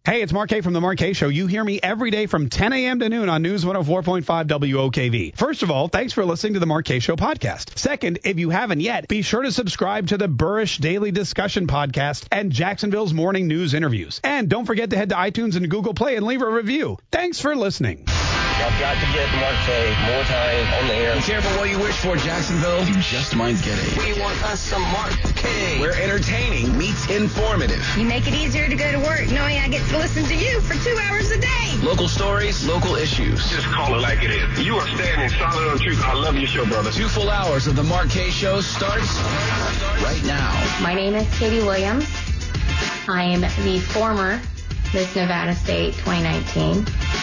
Hey, it's Mark K from The Mark K Show. You hear me every day from 10 a.m. to noon on News 104.5 WOKV. First of all, thanks for listening to The Mark K Show podcast. Second, if you haven't yet, be sure to subscribe to the Burrish Daily Discussion podcast and Jacksonville's Morning News interviews. And don't forget to head to iTunes and Google Play and leave a review. Thanks for listening. I've got to get Mark K more time on the air. Be careful what you wish for, Jacksonville. You just might get it. We want us some Mark K. Where entertaining meets informative. You make it easier to go to work knowing I get to listen to you for 2 hours a day. Local stories, local issues. Just call it like it is. You are standing solid on truth. I love your show, brother. 2 full hours of the Mark K Show starts right now. My name is Katie Williams. I am the former Miss Nevada State 2019.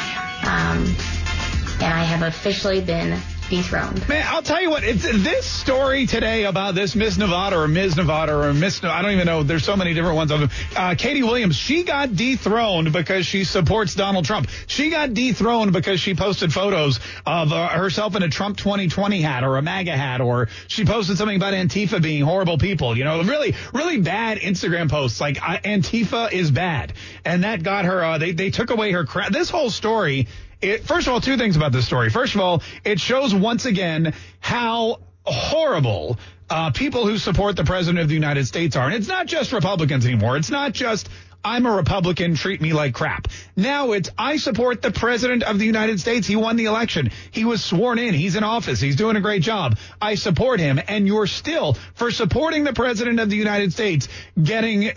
And I have officially been dethroned. Man, I'll tell you what, it's this story today about this Miss Nevada or Ms. Nevada or Miss, I don't even know. There's so many different ones of them. Katie Williams, she got dethroned because she supports Donald Trump. She got dethroned because she posted photos of herself in a Trump 2020 hat or a MAGA hat, or she posted something about Antifa being horrible people. You know, really, really bad Instagram posts like Antifa is bad. And that got her, they took away her crap. This whole story. First of all, 2 things about this story. First of all, it shows once again how horrible people who support the president of the United States are. And it's not just Republicans anymore. It's not just I'm a Republican, treat me like crap. Now it's I support the president of the United States. He won the election. He was sworn in. He's in office. He's doing a great job. I support him. And you're still, for supporting the president of the United States, getting,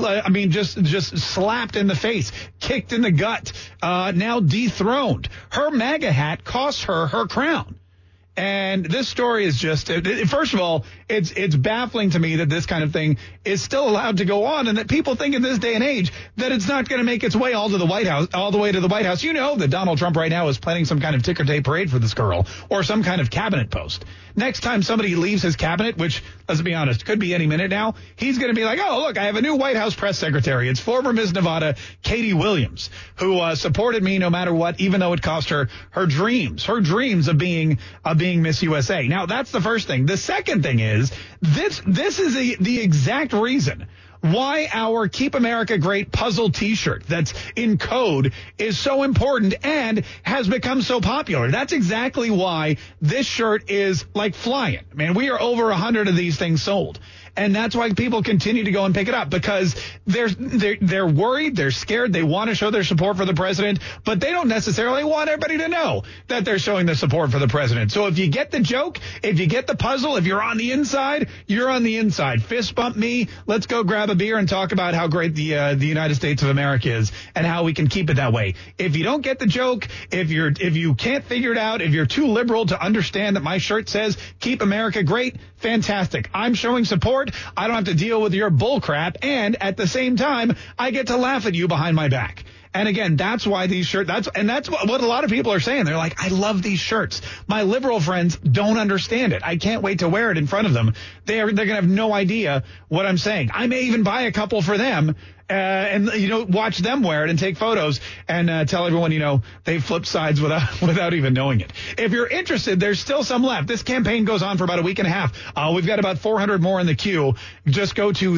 just slapped in the face, kicked in the gut, now dethroned. Her MAGA hat cost her her crown. And this story is just, first of all, it's baffling to me that this kind of thing is still allowed to go on, and that people think in this day and age that it's not going to make its way all to the White House, all the way to the White House. You know that Donald Trump right now is planning some kind of ticker tape parade for this girl or some kind of cabinet post. Next time somebody leaves his cabinet, which, let's be honest, could be any minute now, he's going to be like, oh, look, I have a new White House press secretary. It's former Miss Nevada, Katie Williams, who supported me no matter what, even though it cost her her dreams of being Miss USA. Now, that's the first thing. The second thing is this is the exact reason why our Keep America Great puzzle T-shirt that's in code is so important and has become so popular. That's exactly why this shirt is like flying. Man, we are over 100 of these things sold. And that's why people continue to go and pick it up, because they're worried, they're scared, they want to show their support for the president, but they don't necessarily want everybody to know that they're showing their support for the president. So if you get the joke, if you get the puzzle, if you're on the inside, you're on the inside. Fist bump me. Let's go grab a beer and talk about how great the United States of America is and how we can keep it that way. If you don't get the joke, if you can't figure it out, if you're too liberal to understand that my shirt says Keep America Great, fantastic. I'm showing support. I don't have to deal with your bull crap. And at the same time, I get to laugh at you behind my back. And again, that's why these shirts, that's what a lot of people are saying. They're like, I love these shirts. My liberal friends don't understand it. I can't wait to wear it in front of them. They're going to have no idea what I'm saying. I may even buy a couple for them. And watch them wear it and take photos and tell everyone, they flip sides without even knowing it. If you're interested, there's still some left. This campaign goes on for about a week and a half. We've got about 400 more in the queue. Just go to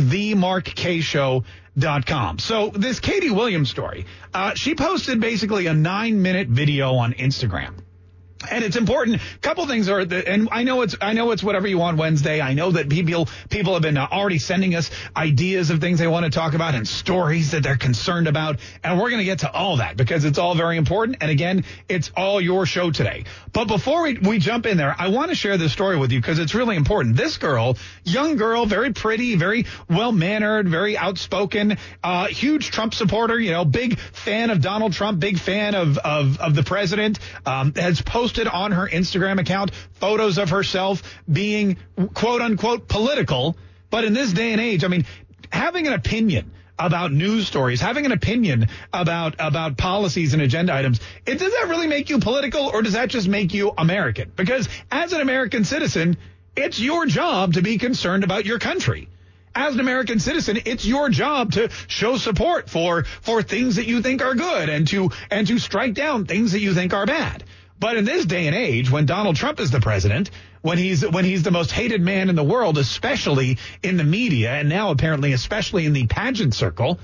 themarkkshow.com. So this Katie Williams story, she posted basically a 9-minute video on Instagram. And it's important. A couple things are, and I know it's whatever you want Wednesday. I know that people have been already sending us ideas of things they want to talk about and stories that they're concerned about. And we're going to get to all that because it's all very important. And again, it's all your show today. But before we jump in there, I want to share this story with you because it's really important. This girl, young girl, very pretty, very well-mannered, very outspoken, huge Trump supporter, big fan of Donald Trump, big fan of the president, has posted on her Instagram account photos of herself being quote unquote political. But in this day and age, having an opinion about news stories, having an opinion about policies and agenda items, does that really make you political, or does that just make you American? Because as an American citizen, it's your job to be concerned about your country. As an American citizen, it's your job to show support for things that you think are good and to strike down things that you think are bad. But in this day and age, when Donald Trump is the president, when he's the most hated man in the world, especially in the media, and now apparently especially in the pageant circle,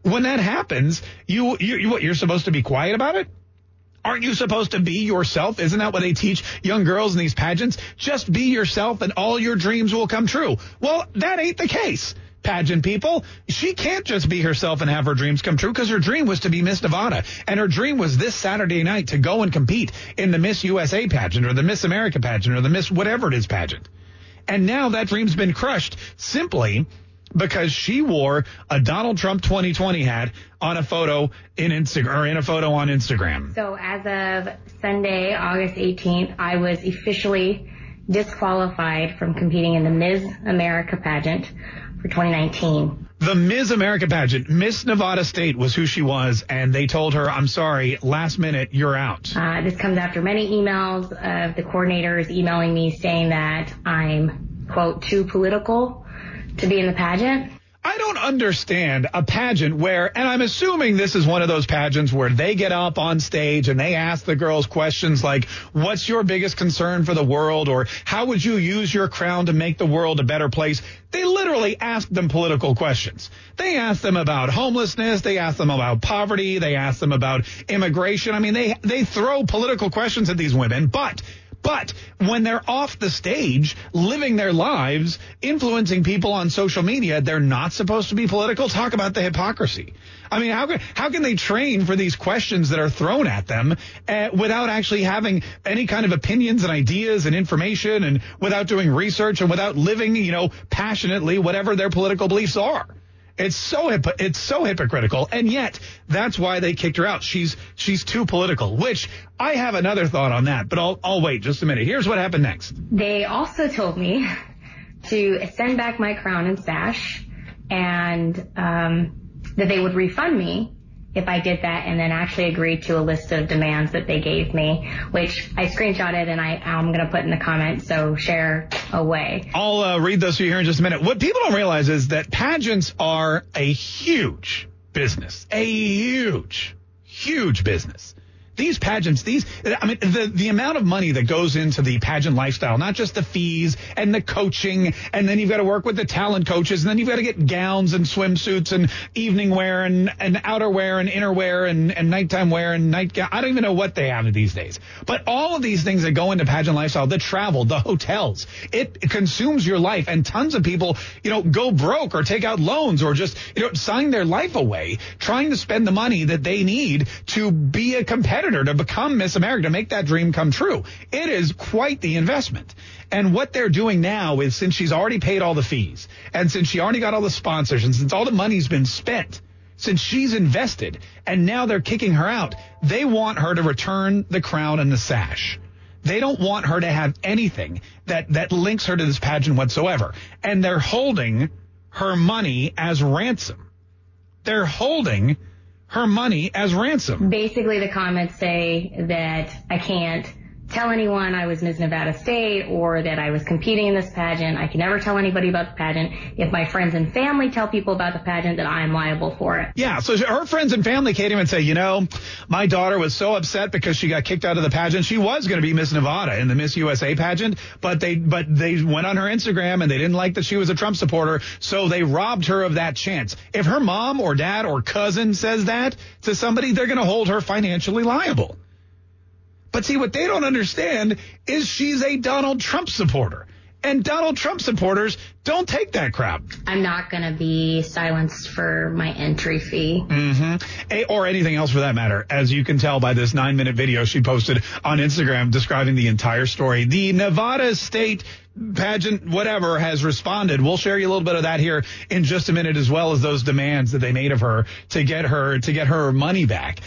when that happens, you're supposed to be quiet about it? Aren't you supposed to be yourself? Isn't that what they teach young girls in these pageants? Just be yourself and all your dreams will come true. Well, that ain't the case, pageant people. She can't just be herself and have her dreams come true, because her dream was to be Miss Nevada. And her dream was this Saturday night to go and compete in the Miss USA pageant or the Miss America pageant or the Miss whatever it is pageant. And now that dream's been crushed simply because she wore a Donald Trump 2020 hat on a photo in a photo on Instagram. So as of Sunday, August 18th, I was officially disqualified from competing in the Ms. America pageant for 2019. The Ms. America pageant, Miss Nevada State was who she was, and they told her, I'm sorry, last minute, you're out. This comes after many emails of the coordinators emailing me saying that I'm, quote, too political to be in the pageant. I don't understand a pageant where, and I'm assuming this is one of those pageants where they get up on stage and they ask the girls questions like, what's your biggest concern for the world? Or how would you use your crown to make the world a better place? They literally ask them political questions. They ask them about homelessness. They ask them about poverty. They ask them about immigration. I mean, they throw political questions at these women, but when they're off the stage, living their lives, influencing people on social media, they're not supposed to be political. Talk about the hypocrisy. I mean, how can they train for these questions that are thrown at them without actually having any kind of opinions and ideas and information, and without doing research and without living, passionately whatever their political beliefs are? It's so hypocritical, and yet that's why they kicked her out. She's too political, which I have another thought on that, but I'll wait just a minute. Here's what happened next. They also told me to send back my crown and sash, and that they would refund me if I did that, and then actually agreed to a list of demands that they gave me, which I screenshotted and I'm going to put in the comments, so share away. I'll read those to you here in just a minute. What people don't realize is that pageants are a huge business, a huge business. These pageants, the amount of money that goes into the pageant lifestyle, not just the fees and the coaching, and then you've got to work with the talent coaches, and then you've got to get gowns and swimsuits and evening wear and outer wear and inner wear and nighttime wear and nightgown. I don't even know what they have these days. But all of these things that go into pageant lifestyle, the travel, the hotels, it consumes your life. And tons of people, go broke or take out loans or just, sign their life away trying to spend the money that they need to be a competitor, to become Miss America, to make that dream come true. It is quite the investment. And what they're doing now is, since she's already paid all the fees, and since she already got all the sponsors, and since all the money's been spent, since she's invested, and now they're kicking her out, they want her to return the crown and the sash. They don't want her to have anything that links her to this pageant whatsoever. And they're holding her money as ransom. They're holding her money as ransom. Basically, the comments say that I can't tell anyone I was Miss Nevada State or that I was competing in this pageant. I can never tell anybody about the pageant. If my friends and family tell people about the pageant, then I'm liable for it. Yeah, so her friends and family can't even say, my daughter was so upset because she got kicked out of the pageant. She was going to be Miss Nevada in the Miss USA pageant, but they went on her Instagram and they didn't like that she was a Trump supporter, so they robbed her of that chance. If her mom or dad or cousin says that to somebody, they're going to hold her financially liable. But see, what they don't understand is she's a Donald Trump supporter. And Donald Trump supporters don't take that crap. I'm not going to be silenced for my entry fee. Or anything else for that matter. As you can tell by this 9-minute video she posted on Instagram describing the entire story. The Nevada State pageant, whatever, has responded. We'll share you a little bit of that here in just a minute, as well as those demands that they made of her to get her money back.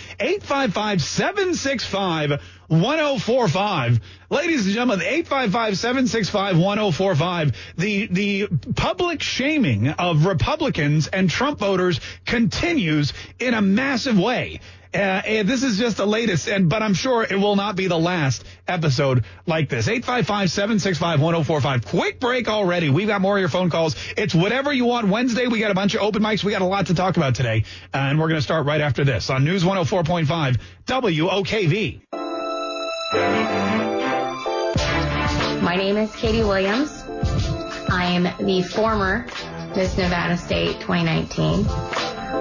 855-765-1045. Ladies and gentlemen, 855-765-1045. The public shaming of Republicans and Trump voters continues in a massive way. And this is just the latest, but I'm sure it will not be the last episode like this. 855-765-1045. Quick break already. We've got more of your phone calls. It's Whatever You Want Wednesday. We got a bunch of open mics. We got a lot to talk about today. And we're going to start right after this on News 104.5 WOKV. My name is Katie Williams. I am the former Miss Nevada State 2019.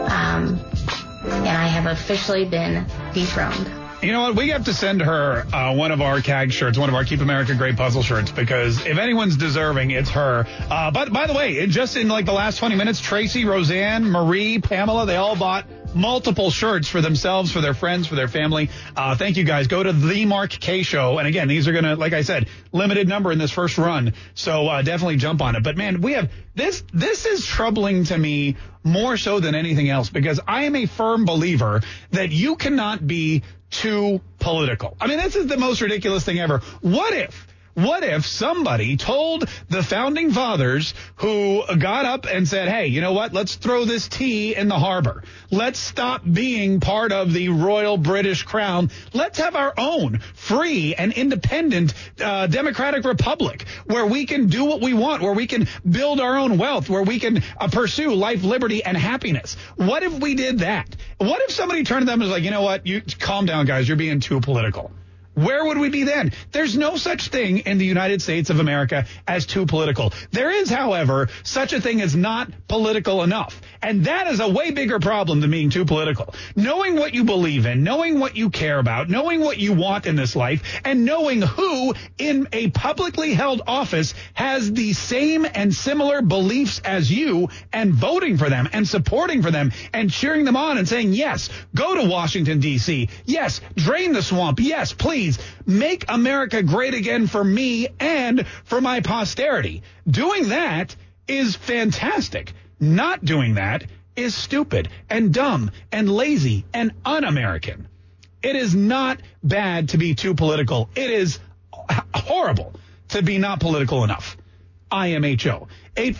And I have officially been dethroned. You know what? We have to send her one of our CAG shirts, one of our Keep America Great puzzle shirts, because if anyone's deserving, it's her. By the way, just in like the last 20 minutes, Tracy, Roseanne, Marie, Pamela, they all bought multiple shirts for themselves, for their friends, for their family. Thank you, guys. Go to The Mark K Show. And again, these are going to, like I said, limited number in this first run. So definitely jump on it. But, man, we have this. This is troubling to me more so than anything else, because I am a firm believer that you cannot be too political. I mean, this is the most ridiculous thing ever. What if somebody told the founding fathers, who got up and said, hey, you know what? Let's throw this tea in the harbor. Let's stop being part of the Royal British Crown. Let's have our own free and independent democratic republic where we can do what we want, where we can build our own wealth, where we can pursue life, liberty, and happiness. What if we did that? What if somebody turned to them and was like, you know what? You calm down, guys. You're being too political. Where would we be then? There's no such thing in the United States of America as too political. There is, however, such a thing as not political enough. And that is a way bigger problem than being too political. Knowing what you believe in, knowing what you care about, knowing what you want in this life, and knowing who in a publicly held office has the same and similar beliefs as you, and voting for them and supporting for them and cheering them on and saying, yes, go to Washington, D.C. Yes, drain the swamp. Yes, please. Make America great again for me and for my posterity. Doing that is fantastic. Not doing that is stupid and dumb and lazy and un-American. It is not bad to be too political. It is horrible to be not political enough. IMHO.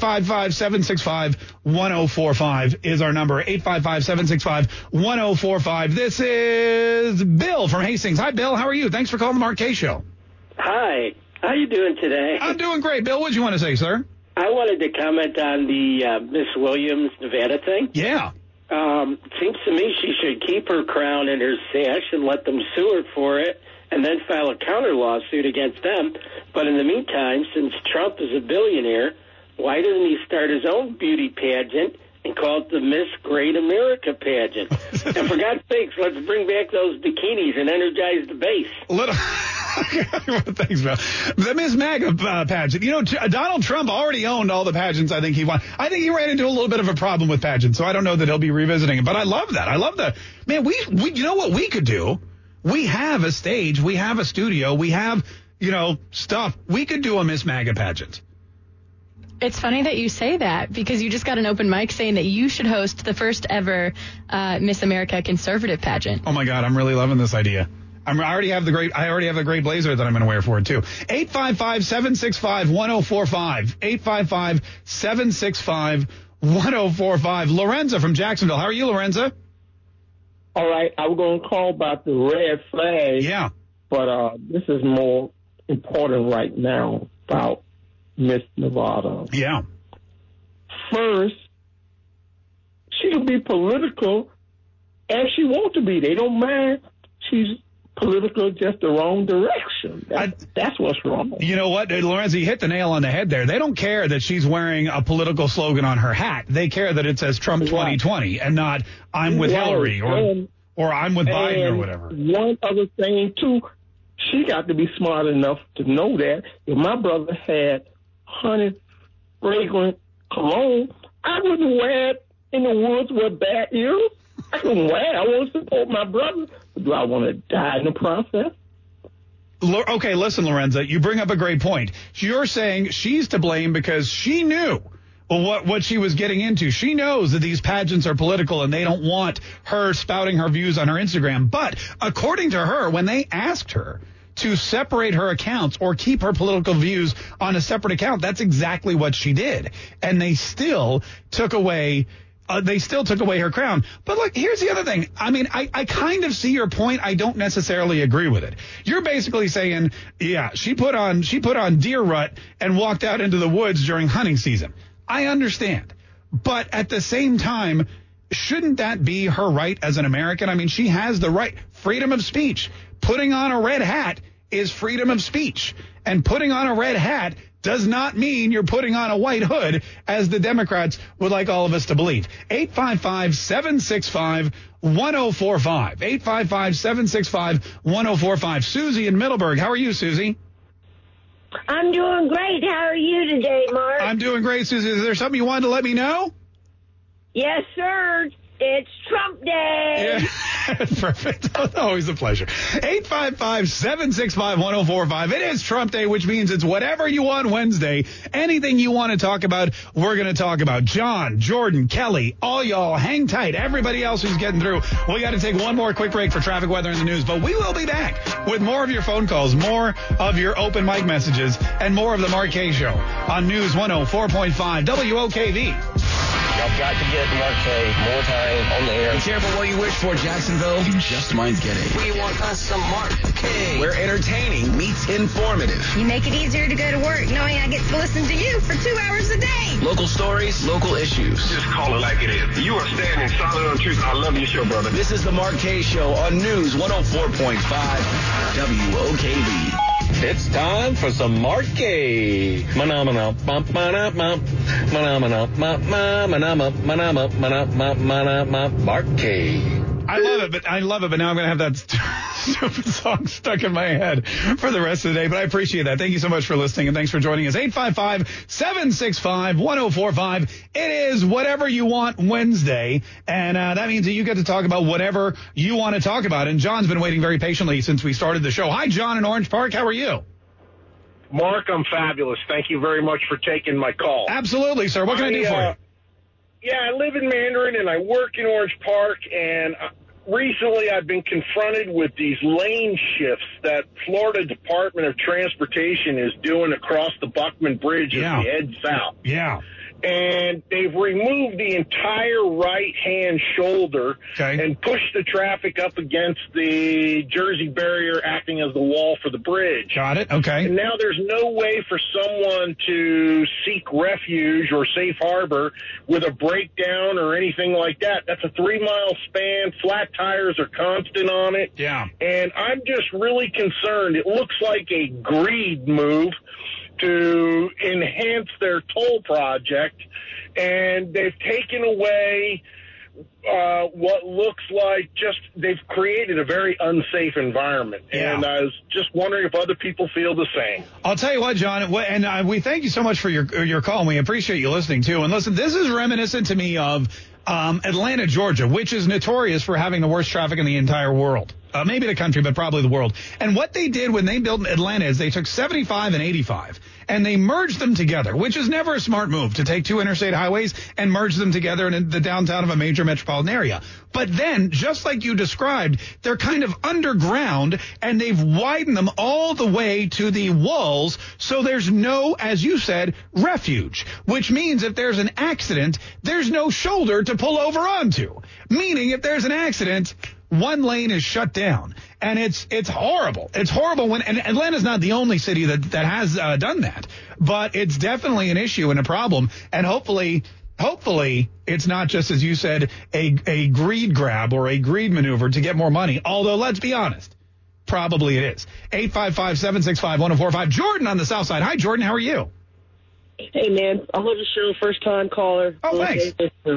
855-765-1045 is our number. 855-765-1045. This is Bill from Hastings. Hi, Bill. How are you? Thanks for calling the Mark K Show. Hi. How you doing today? I'm doing great. Bill, what did you want to say, sir? I wanted to comment on the Miss Williams, Nevada thing. Yeah. Seems to me she should keep her crown and her sash and let them sue her for it, and then file a counter lawsuit against them. But in the meantime, since Trump is a billionaire, why doesn't he start his own beauty pageant and call it the Miss Great America pageant? And for God's sakes, let's bring back those bikinis and energize the base. Thanks, Bill. The Miss MAGA pageant. You know, Donald Trump already owned all the pageants I think he won. I think he ran into a little bit of a problem with pageants, so I don't know that he'll be revisiting it. But I love that. I love the man. We you know what we could do? We have a stage. We have a studio. We have, stuff. We could do a Miss MAGA pageant. It's funny that you say that, because you just got an open mic saying that you should host the first ever Miss America conservative pageant. Oh my God, I'm really loving this idea. I already have the great blazer that I'm going to wear for it too. 855-765-1045. 855-765-1045. Lorenza from Jacksonville. How are you, Lorenza? All right, I was going to call about the red flag. Yeah. But this is more important right now about Miss Nevada. Yeah. First, she can be political as she wants to be. They don't mind. She's political, just the wrong direction. That's what's wrong. You know what, Lorenzo, you hit the nail on the head there. They don't care that she's wearing a political slogan on her hat. They care that it says Trump 2020 and not I'm with Hillary or I'm with Biden or whatever. One other thing, too, she got to be smart enough to know that if my brother had honey fragrant cologne, I wouldn't wear it in the woods with bad ears. I can wear it. I want to support my brother. Do I want to die in the process? Okay, listen, Lorenza, you bring up a great point. You're saying she's to blame because she knew what she was getting into. She knows that these pageants are political and they don't want her spouting her views on her Instagram. But according to her, when they asked her to separate her accounts or keep her political views on a separate account, that's exactly what she did. And they still took away her crown. But look, here's the other thing. I mean, I kind of see your point. I don't necessarily agree with it. You're basically saying, yeah, she put on deer rut and walked out into the woods during hunting season. I understand. But at the same time, shouldn't that be her right as an American? I mean, she has the right, freedom of speech. Putting on a red hat is freedom of speech. And putting on a red hat does not mean you're putting on a white hood, as the Democrats would like all of us to believe. 855-765-1045. 855-765-1045. Susie in Middleburg. How are you, Susie? I'm doing great. How are you today, Mark? I'm doing great, Susie. Is there something you wanted to let me know? Yes, sir. It's Trump Day. Yeah. Perfect. Always a pleasure. 855-765-1045. It is Trump Day, which means it's whatever you want Wednesday. Anything you want to talk about, we're going to talk about. John, Jordan, Kelly, all y'all, hang tight. Everybody else who's getting through. We got to take one more quick break for traffic, weather, and the news, but we will be back with more of your phone calls, more of your open mic messages, and more of the Mark Kaye Show on News 104.5 WOKV. Y'all got to get Mark Kaye more time on the air. Be careful what you wish for, Jacksonville. You just might get it. We want us some Mark Kaye, where entertaining meets informative. You make it easier to go to work knowing I get to listen to you for 2 hours a day. Local stories, local issues. Just call it like it is. You are standing solid on truth. I love your show, brother. This is the Mark Kaye Show on News 104.5 WOKV. It's time for some Mark Kaye. Mark Kaye. I love it, but now I'm going to have that stupid song stuck in my head for the rest of the day. But I appreciate that. Thank you so much for listening, and thanks for joining us. 855-765-1045. It is Whatever You Want Wednesday, and that means that you get to talk about whatever you want to talk about. And John's been waiting very patiently since we started the show. Hi, John in Orange Park. How are you? Mark, I'm fabulous. Thank you very much for taking my call. Absolutely, sir. What can I do for you? Yeah, I live in Mandarin, and I work in Orange Park, and recently I've been confronted with these lane shifts that Florida Department of Transportation is doing across the Buckman Bridge as they head south. Yeah. And they've removed the entire right-hand shoulder and pushed the traffic up against the Jersey barrier, acting as the wall for the bridge. Got it. Okay. And now there's no way for someone to seek refuge or safe harbor with a breakdown or anything like that. That's a 3-mile span. Flat tires are constant on it. Yeah. And I'm just really concerned. It looks like a greed move to enhance their toll project, and they've taken away what looks like they've created a very unsafe environment. Yeah. And I was just wondering if other people feel the same. I'll tell you what, John, and we thank you so much for your call, and we appreciate you listening, too. And listen, this is reminiscent to me of Atlanta, Georgia, which is notorious for having the worst traffic in the entire world. Maybe the country, but probably the world. And what they did when they built Atlanta is they took 75 and 85 and they merged them together, which is never a smart move to take two interstate highways and merge them together in the downtown of a major metropolitan area. But then, just like you described, they're kind of underground and they've widened them all the way to the walls. So there's no, as you said, refuge, which means if there's an accident, there's no shoulder to pull over onto. Meaning if there's an accident, one lane is shut down, and it's horrible. It's horrible and Atlanta's not the only city that has done that, but it's definitely an issue and a problem. And hopefully it's not just, as you said, a greed grab or a greed maneuver to get more money. Although, let's be honest, probably it is. 855-765-1045. Jordan on the South Side. Hi, Jordan. How are you? Hey, man. I love the show. First time caller. Oh, thanks.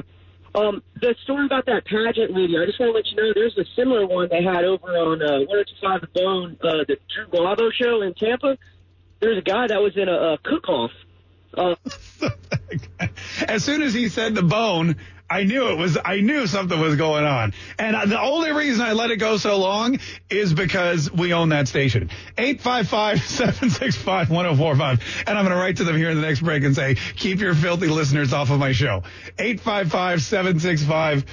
The story about that pageant lady, I just want to let you know there's a similar one they had over on 105 The Bone, the Drew Garabo show in Tampa. There's a guy that was in a cook-off. As soon as he said The Bone, I knew something was going on. And the only reason I let it go so long is because we own that station. 855-765-1045. And I'm going to write to them here in the next break and say, keep your filthy listeners off of my show. 855-765-1045.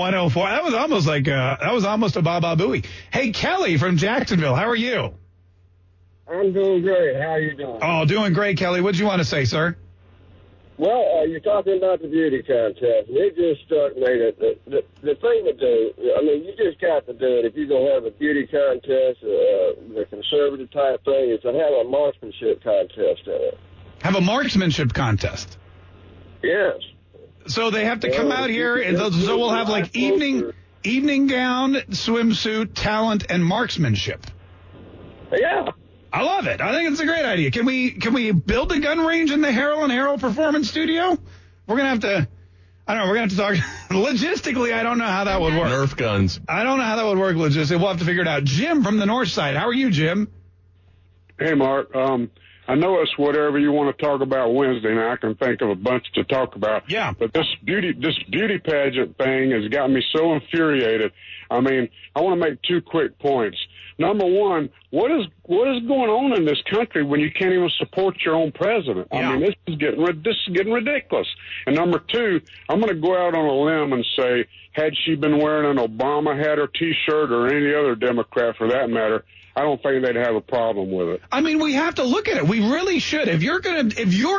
That was almost a Baba Booey. Hey, Kelly from Jacksonville. How are you? I'm doing great. How are you doing? Oh, doing great, Kelly. What do you want to say, sir? Well, you're talking about the beauty contest. It just struck me that the thing to do, I mean, you just got to do it. If you're going to have a beauty contest, the conservative type thing, is to have a marksmanship contest in it. Have a marksmanship contest? Yes. So they have to come out here, and so we'll have like evening gown, swimsuit, talent, and marksmanship. Yeah. I love it. I think it's a great idea. Can we build a gun range in the Harrell and Harrell Performance Studio? We're going to have to, I don't know, we're going to have to talk. Logistically, I don't know how that would work. Nerf guns. I don't know how that would work logistically. We'll have to figure it out. Jim from the north side. How are you, Jim? Hey, Mark. I know it's whatever you want to talk about Wednesday, and I can think of a bunch to talk about. Yeah. But this beauty pageant thing has got me so infuriated. I mean, I want to make 2 quick points. Number one, what is going on in this country when you can't even support your own president? Yeah. I mean, this is getting ridiculous. And number two, I'm going to go out on a limb and say, had she been wearing an Obama hat or T-shirt or any other Democrat for that matter, I don't think they'd have a problem with it. I mean, we have to look at it. We really should. If you're going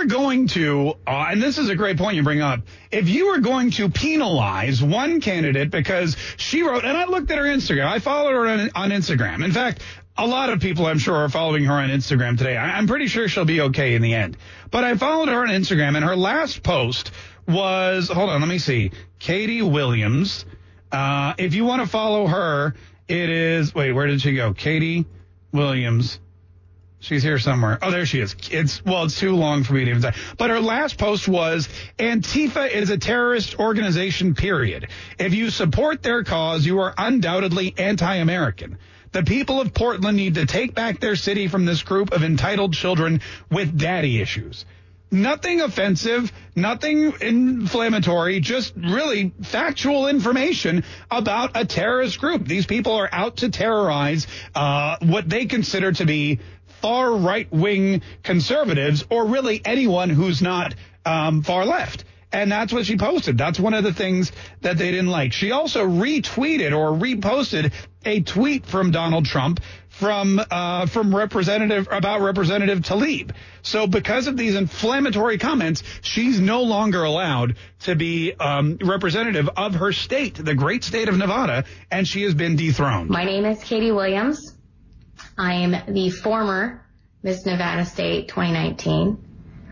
to, and this is a great point you bring up, if you are going to penalize one candidate because she wrote, and I looked at her Instagram, I followed her on Instagram. In fact, a lot of people, I'm sure, are following her on Instagram today. I'm pretty sure she'll be okay in the end. But I followed her on Instagram, and her last post was, hold on, let me see, Katie Williams. If you want to follow her, it is, wait, where did she go? Katie Williams. She's here somewhere. Oh, there she is. It's too long for me to even say. But her last post was, Antifa is a terrorist organization, period. If you support their cause, you are undoubtedly anti-American. The people of Portland need to take back their city from this group of entitled children with daddy issues. Nothing offensive, nothing inflammatory, just really factual information about a terrorist group. These people are out to terrorize what they consider to be far right-wing conservatives, or really anyone who's not far left. And that's what she posted. That's one of the things that they didn't like. She also retweeted or reposted a tweet from Donald Trump from Representative Tlaib. So because of these inflammatory comments, she's no longer allowed to be representative of her state, the great state of Nevada, and she has been dethroned. My name is Katie Williams. I am the former Miss Nevada State 2019.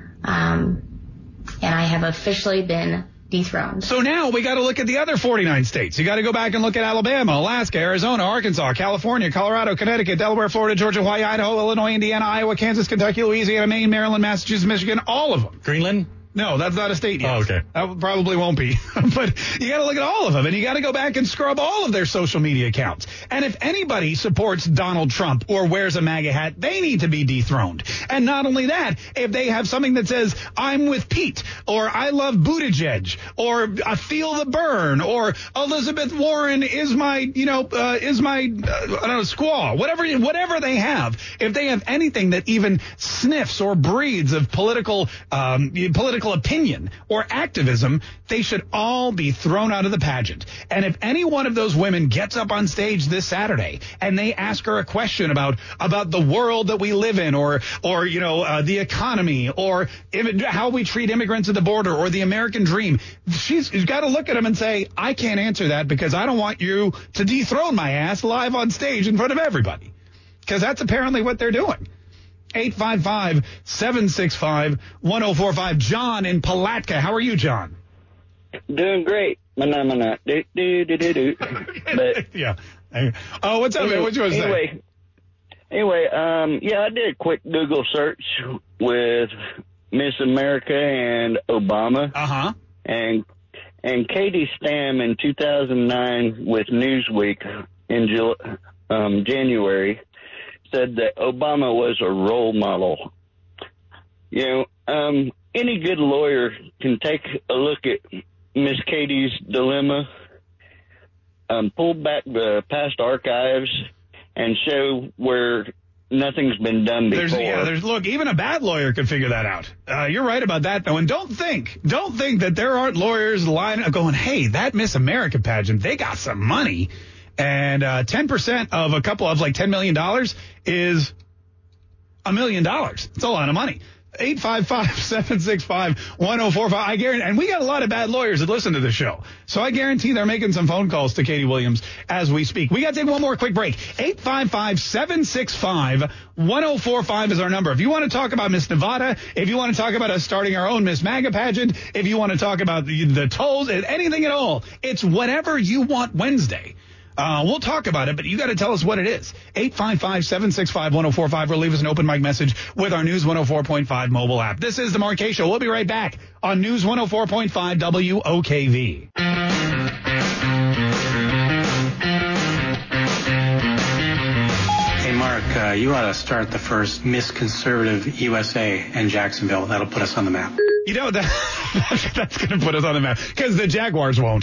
And I have officially been dethroned. So now we got to look at the other 49 states. You got to go back and look at Alabama, Alaska, Arizona, Arkansas, California, Colorado, Connecticut, Delaware, Florida, Georgia, Hawaii, Idaho, Illinois, Indiana, Iowa, Kansas, Kentucky, Louisiana, Maine, Maryland, Massachusetts, Michigan, all of them. Greenland? No, that's not a state yet. Oh, okay. That probably won't be. But you got to look at all of them, and you got to go back and scrub all of their social media accounts. And if anybody supports Donald Trump or wears a MAGA hat, they need to be dethroned. And not only that, if they have something that says, I'm with Pete, or I love Buttigieg, or I feel the burn, or Elizabeth Warren is my squaw, whatever they have, if they have anything that even sniffs or breathes of political opinion or activism, they should all be thrown out of the pageant. And if any one of those women gets up on stage this Saturday and they ask her a question about the world that we live in, or the economy, or how we treat immigrants at the border, or the American dream, she's got to look at them and say, I can't answer that because I don't want you to dethrone my ass live on stage in front of everybody. Because that's apparently what they're doing. 855-765-1045. John in Palatka. How are you, John? Doing great. But yeah. Oh, what's up, man? What you want to say? Anyway, I did a quick Google search with Miss America and Obama. Uh-huh. And Katie Stam in 2009 with Newsweek in January said that Obama was a role model. Any good lawyer can take a look at Miss Katie's dilemma, pull back the past archives, and show where nothing's been done before. Look, even a bad lawyer could figure that out. You're right about that, though. And don't think that there aren't lawyers lining up going, hey, that Miss America pageant, they got some money. And 10% of a couple of like $10 million is $1 million. It's a lot of money. 855-765-1045. I guarantee, and we got a lot of bad lawyers that listen to the show. So I guarantee they're making some phone calls to Katie Williams as we speak. We got to take one more quick break. 855-765-1045 is our number. If you want to talk about Miss Nevada, if you want to talk about us starting our own Miss MAGA pageant, if you want to talk about the tolls, anything at all, it's whatever you want Wednesday. We'll talk about it, but you got to tell us what it is. 855-765-1045 or leave us an open mic message with our News 104.5 mobile app. This is the Mark Kaye Show. We'll be right back on News 104.5 WOKV. Hey, Mark, you ought to start the first Miss Conservative USA in Jacksonville. That'll put us on the map. You know, that's going to put us on the map because the Jaguars won't.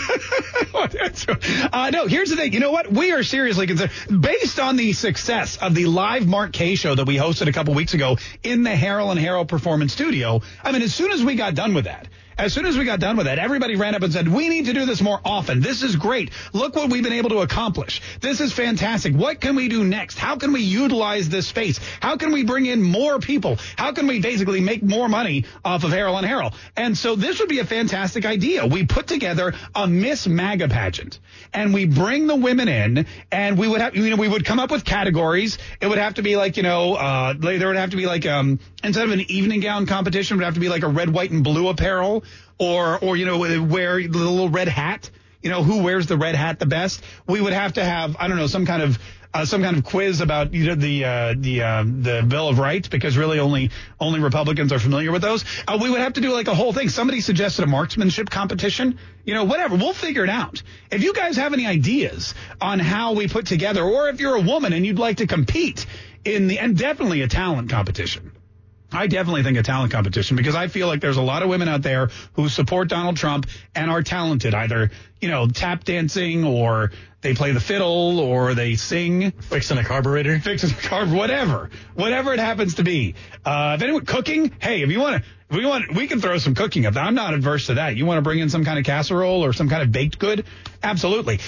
No, here's the thing. You know what? We are seriously concerned. Based on the success of the live Mark Kaye Show that we hosted a couple weeks ago in the Harrell and Harrell Performance Studio, I mean, as soon as we got done with that, everybody ran up and said, we need to do this more often. This is great. Look what we've been able to accomplish. This is fantastic. What can we do next? How can we utilize this space? How can we bring in more people? How can we basically make more money off of Harrell and Harrell? And so this would be a fantastic idea. We put together a Miss MAGA pageant and we bring the women in and we would have, we would come up with categories. It would have to be like, there would have to be like, instead of an evening gown competition, it would have to be like a red, white, and blue apparel. Or wear the little red hat. Who wears the red hat the best? We would have to have, I don't know, some kind of quiz about the Bill of Rights, because really only Republicans are familiar with those. We would have to do like a whole thing. Somebody suggested a marksmanship competition. Whatever. We'll figure it out. If you guys have any ideas on how we put together, or if you're a woman and you'd like to compete and definitely a talent competition. I definitely think a talent competition, because I feel like there's a lot of women out there who support Donald Trump and are talented, either, tap dancing, or they play the fiddle, or they sing. Fixing a carburetor. Whatever it happens to be. If anyone cooking, hey, we can throw some cooking up there. I'm not adverse to that. You want to bring in some kind of casserole or some kind of baked good? Absolutely.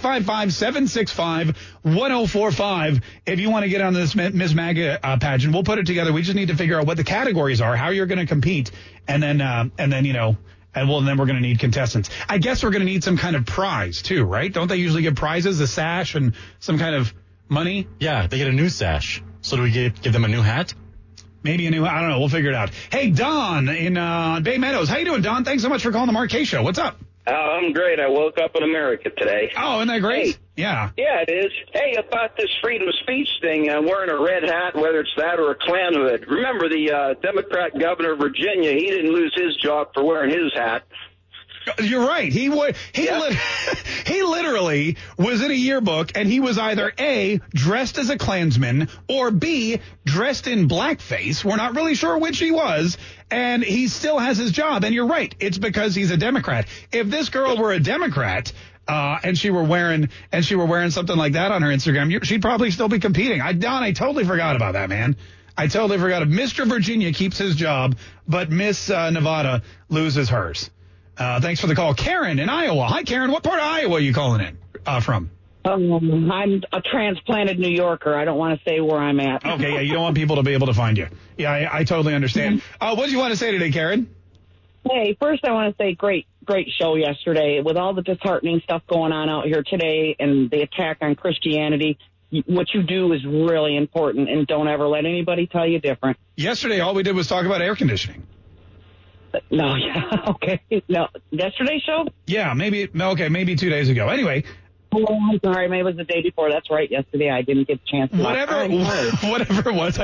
855-765-1045. If you want to get on this Miss MAGA pageant, we'll put it together. We just need to figure out what the categories are, how you're going to compete, and then we're going to need contestants. I guess we're going to need some kind of prize too, right? Don't they usually give prizes, a sash and some kind of money? Yeah, they get a new sash. So do we give them a new hat? Maybe I don't know. We'll figure it out. Hey, Don in Bay Meadows. How you doing, Don? Thanks so much for calling the Mark Kaye Show. What's up? I'm great. I woke up in America today. Oh, isn't that great? Hey, yeah. Yeah, it is. Hey, about this freedom of speech thing, wearing a red hat, whether it's that or a Klan hood. Remember the Democrat governor of Virginia, he didn't lose his job for wearing his hat. You're right. He literally was in a yearbook, and he was either A, dressed as a Klansman, or B, dressed in blackface. We're not really sure which he was, and he still has his job. And you're right. It's because he's a Democrat. If this girl were a Democrat, and she were wearing something like that on her Instagram, she'd probably still be competing. Don, I totally forgot about that, man. I totally forgot. Mr. Virginia keeps his job, but Miss Nevada loses hers. Thanks for the call. Karen in Iowa. Hi, Karen. What part of Iowa are you calling in from? I'm a transplanted New Yorker. I don't want to say where I'm at. Okay, yeah, you don't want people to be able to find you. Yeah, I totally understand. What do you want to say today, Karen? Hey, first I want to say great show yesterday. With all the disheartening stuff going on out here today and the attack on Christianity, what you do is really important, and don't ever let anybody tell you different. Yesterday, all we did was talk about air conditioning. No, yeah, okay. No, yesterday's show? Yeah, maybe 2 days ago. Anyway. Oh, I'm sorry. Maybe it was the day before. That's right. Yesterday, I didn't get a chance to whatever it was,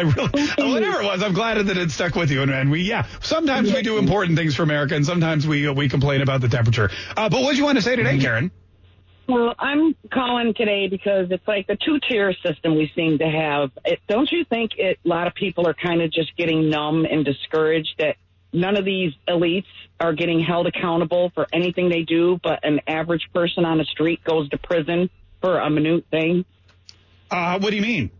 I'm glad that it stuck with you. And sometimes we do important things for America, and sometimes we complain about the temperature. But what do you want to say today, Karen? Well, I'm calling today because it's like the two-tier system we seem to have. Don't you think a lot of people are kind of just getting numb and discouraged that none of these elites are getting held accountable for anything they do, but an average person on the street goes to prison for a minute thing? What do you mean?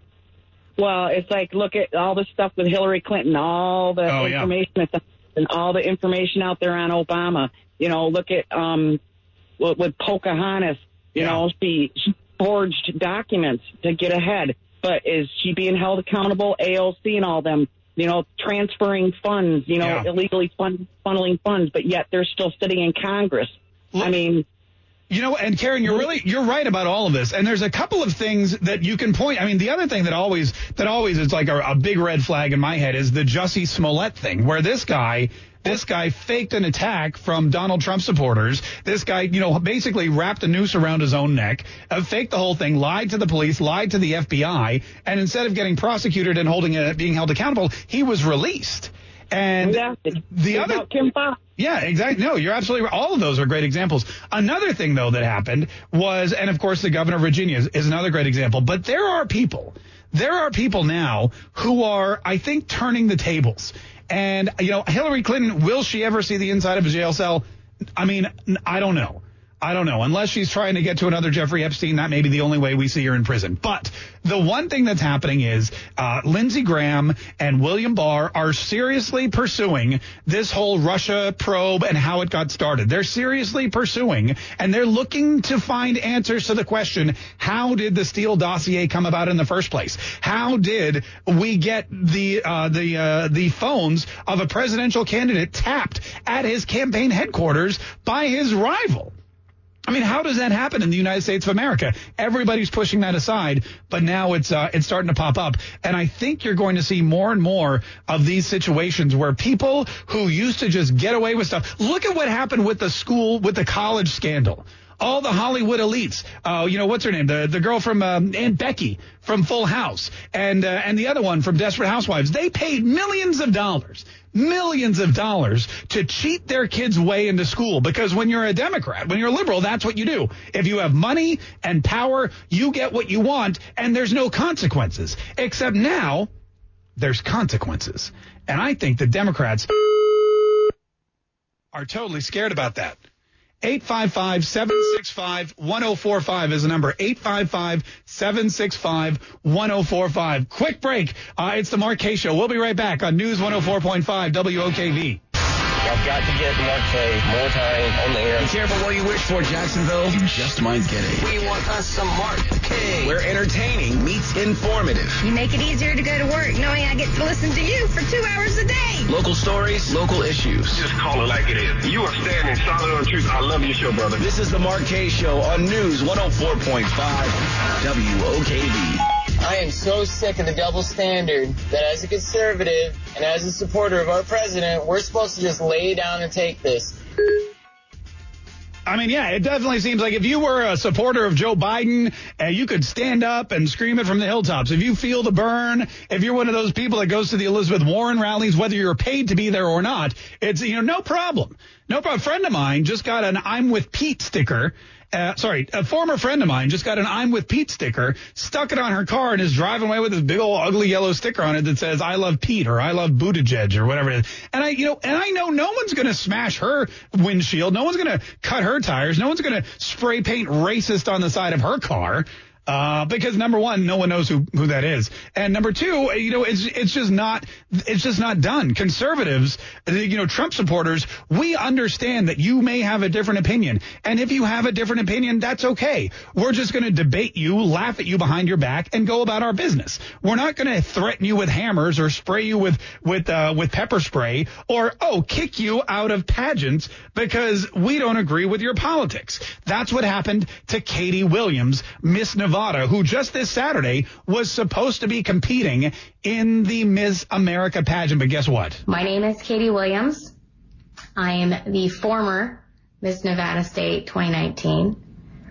Well, it's like, look at all the stuff with Hillary Clinton, all the information and all the information out there on Obama. Look at with Pocahontas. She forged documents to get ahead. But is she being held accountable? AOC and all them. Transferring funds, illegally funneling funds, but yet they're still sitting in Congress. Look, and Karen, you're right about all of this. And there's a couple of things that you can point. I mean, the other thing that always is like a big red flag in my head is the Jussie Smollett thing, where this guy This guy faked an attack from Donald Trump supporters. This guy, basically wrapped a noose around his own neck, faked the whole thing, lied to the police, lied to the FBI, and instead of getting prosecuted and being held accountable, he was released. And the other, yeah, exactly. No, you're absolutely right. All of those are great examples. Another thing, though, that happened was, and of course, the governor of Virginia is another great example. But there are people now who are, I think, turning the tables. And, Hillary Clinton, will she ever see the inside of a jail cell? I mean, I don't know. Unless she's trying to get to another Jeffrey Epstein, that may be the only way we see her in prison. But the one thing that's happening is Lindsey Graham and William Barr are seriously pursuing this whole Russia probe and how it got started. They're seriously pursuing, and they're looking to find answers to the question, how did the Steele dossier come about in the first place? How did we get the phones of a presidential candidate tapped at his campaign headquarters by his rival? I mean, how does that happen in the United States of America? Everybody's pushing that aside, but now it's starting to pop up. And I think you're going to see more and more of these situations where people who used to just get away with stuff. Look at what happened with the college scandal. All the Hollywood elites, what's her name? The girl from Aunt Becky from Full House and the other one from Desperate Housewives. They paid millions of dollars to cheat their kids' way into school, because when you're a Democrat, when you're a liberal, that's what you do. If you have money and power, you get what you want, and there's no consequences. Except now, there's consequences. And I think the Democrats are totally scared about that. 855-765-1045 is the number. 855-765-1045. Quick break. It's the Mark Kaye Show. We'll be right back on News 104.5 WOKV. I've got to get Mark Kaye more time on the air. Be careful what you wish for, Jacksonville. You just might get it. We want us some Mark Kaye. Where entertaining meets informative. You make it easier to go to work knowing I get to listen to you for 2 hours a day. Local stories, local issues. Just call it like it is. You are standing solid on truth. I love your show, brother. This is the Mark Kaye Show on News 104.5 WOKV. I am so sick of the double standard that as a conservative and as a supporter of our president, we're supposed to just lay down and take this. I mean, yeah, it definitely seems like if you were a supporter of Joe Biden, you could stand up and scream it from the hilltops. If you feel the burn, if you're one of those people that goes to the Elizabeth Warren rallies, whether you're paid to be there or not, it's, no problem. No problem. A friend of mine just got an I'm with Pete sticker. A former friend of mine just got an I'm with Pete sticker, stuck it on her car, and is driving away with this big old ugly yellow sticker on it that says I love Pete or I love Buttigieg or whatever it is. And I know no one's going to smash her windshield. No one's going to cut her tires. No one's going to spray paint racist on the side of her car. Because number one, no one knows who that is. And number two, it's just not done. Conservatives, Trump supporters, we understand that you may have a different opinion. And if you have a different opinion, that's okay. We're just going to debate you, laugh at you behind your back, and go about our business. We're not going to threaten you with hammers or spray you with pepper spray or, kick you out of pageants because we don't agree with your politics. That's what happened to Katie Williams, Miss Nevada, who just this Saturday was supposed to be competing in the Miss America pageant. But guess what? My name is Katie Williams. I am the former Miss Nevada State 2019.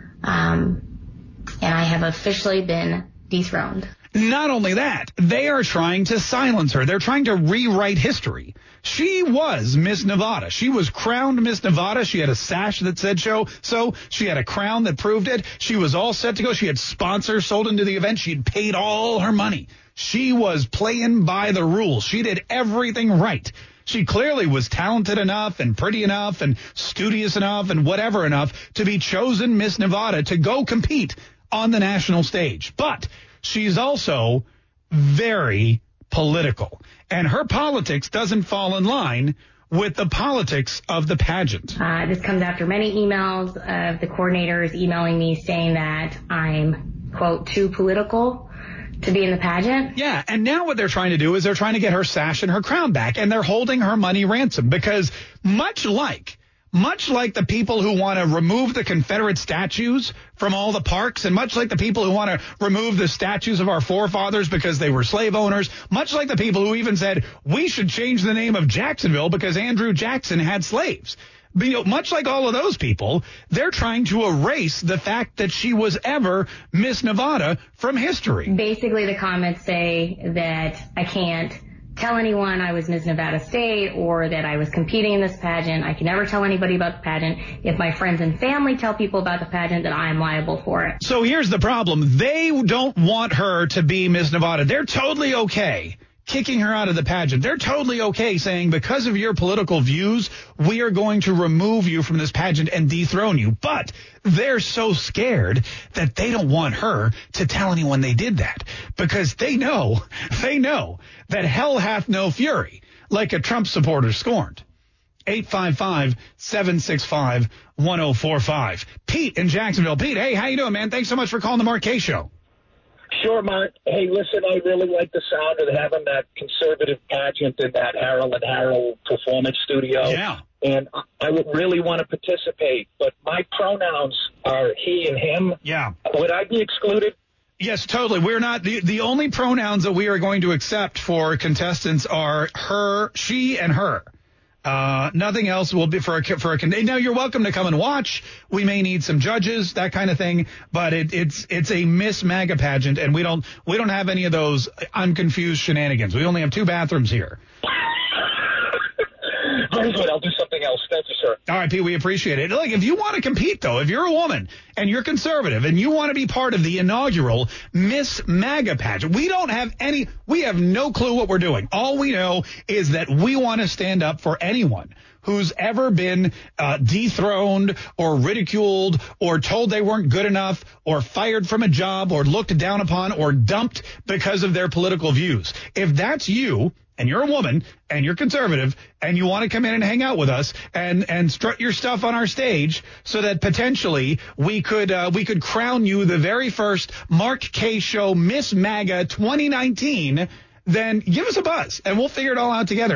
And I have officially been dethroned. Not only that, they are trying to silence her. They're trying to rewrite history. She was Miss Nevada. She was crowned Miss Nevada. She had a sash that said so. She had a crown that proved it. She was all set to go. She had sponsors sold into the event. She had paid all her money. She was playing by the rules. She did everything right. She clearly was talented enough and pretty enough and studious enough and whatever enough to be chosen Miss Nevada to go compete on the national stage. But she's also very political, and her politics doesn't fall in line with the politics of the pageant. This comes after many emails of the coordinators emailing me saying that I'm, quote, too political to be in the pageant. Yeah, and now what they're trying to do is they're trying to get her sash and her crown back, and they're holding her money ransom because much like much like the people who want to remove the Confederate statues from all the parks, and much like the people who want to remove the statues of our forefathers because they were slave owners, much like the people who even said we should change the name of Jacksonville because Andrew Jackson had slaves. But, you know, much like all of those people, they're trying to erase the fact that she was ever Miss Nevada from history. Basically, the comments say that I can't tell anyone I was Miss Nevada State or that I was competing in this pageant. I can never tell anybody about the pageant. If my friends and family tell people about the pageant, then I'm liable for it. So here's the problem. They don't want her to be Miss Nevada. They're totally okay kicking her out of the pageant. They're totally okay saying, because of your political views, we are going to remove you from this pageant and dethrone you. But they're so scared that they don't want her to tell anyone they did that, because they know that hell hath no fury, like a Trump supporter scorned. 855-765-1045. Pete in Jacksonville. Pete, hey, how you doing, man? Thanks so much for calling the Mark Kaye Show. Sure, Mark. Hey, listen, I really like the sound of having that conservative pageant in that Harold and Harold performance studio. Yeah. And I would really want to participate, but my pronouns are he and him. Yeah. Would I be excluded? Yes, totally. We're not the only pronouns that we are going to accept for contestants are her, she, and her. Nothing else will be for a now you're welcome to come and watch. We may need some judges, that kind of thing, but it's a Miss MAGA pageant, and we don't have any of those I'm confused shenanigans. We only have 2 bathrooms here. Very good. I'll do something else. Thank you, sir. All right, Pete, we appreciate it. Look, if you want to compete, though, if you're a woman and you're conservative and you want to be part of the inaugural Miss MAGA pageant, we have no clue what we're doing. All we know is that we want to stand up for anyone who's ever been dethroned or ridiculed or told they weren't good enough or fired from a job or looked down upon or dumped because of their political views. If that's you, and you're a woman, and you're conservative, and you want to come in and hang out with us and strut your stuff on our stage so that potentially we could crown you the very first Mark Kaye Show Miss MAGA 2019, then give us a buzz, and we'll figure it all out together.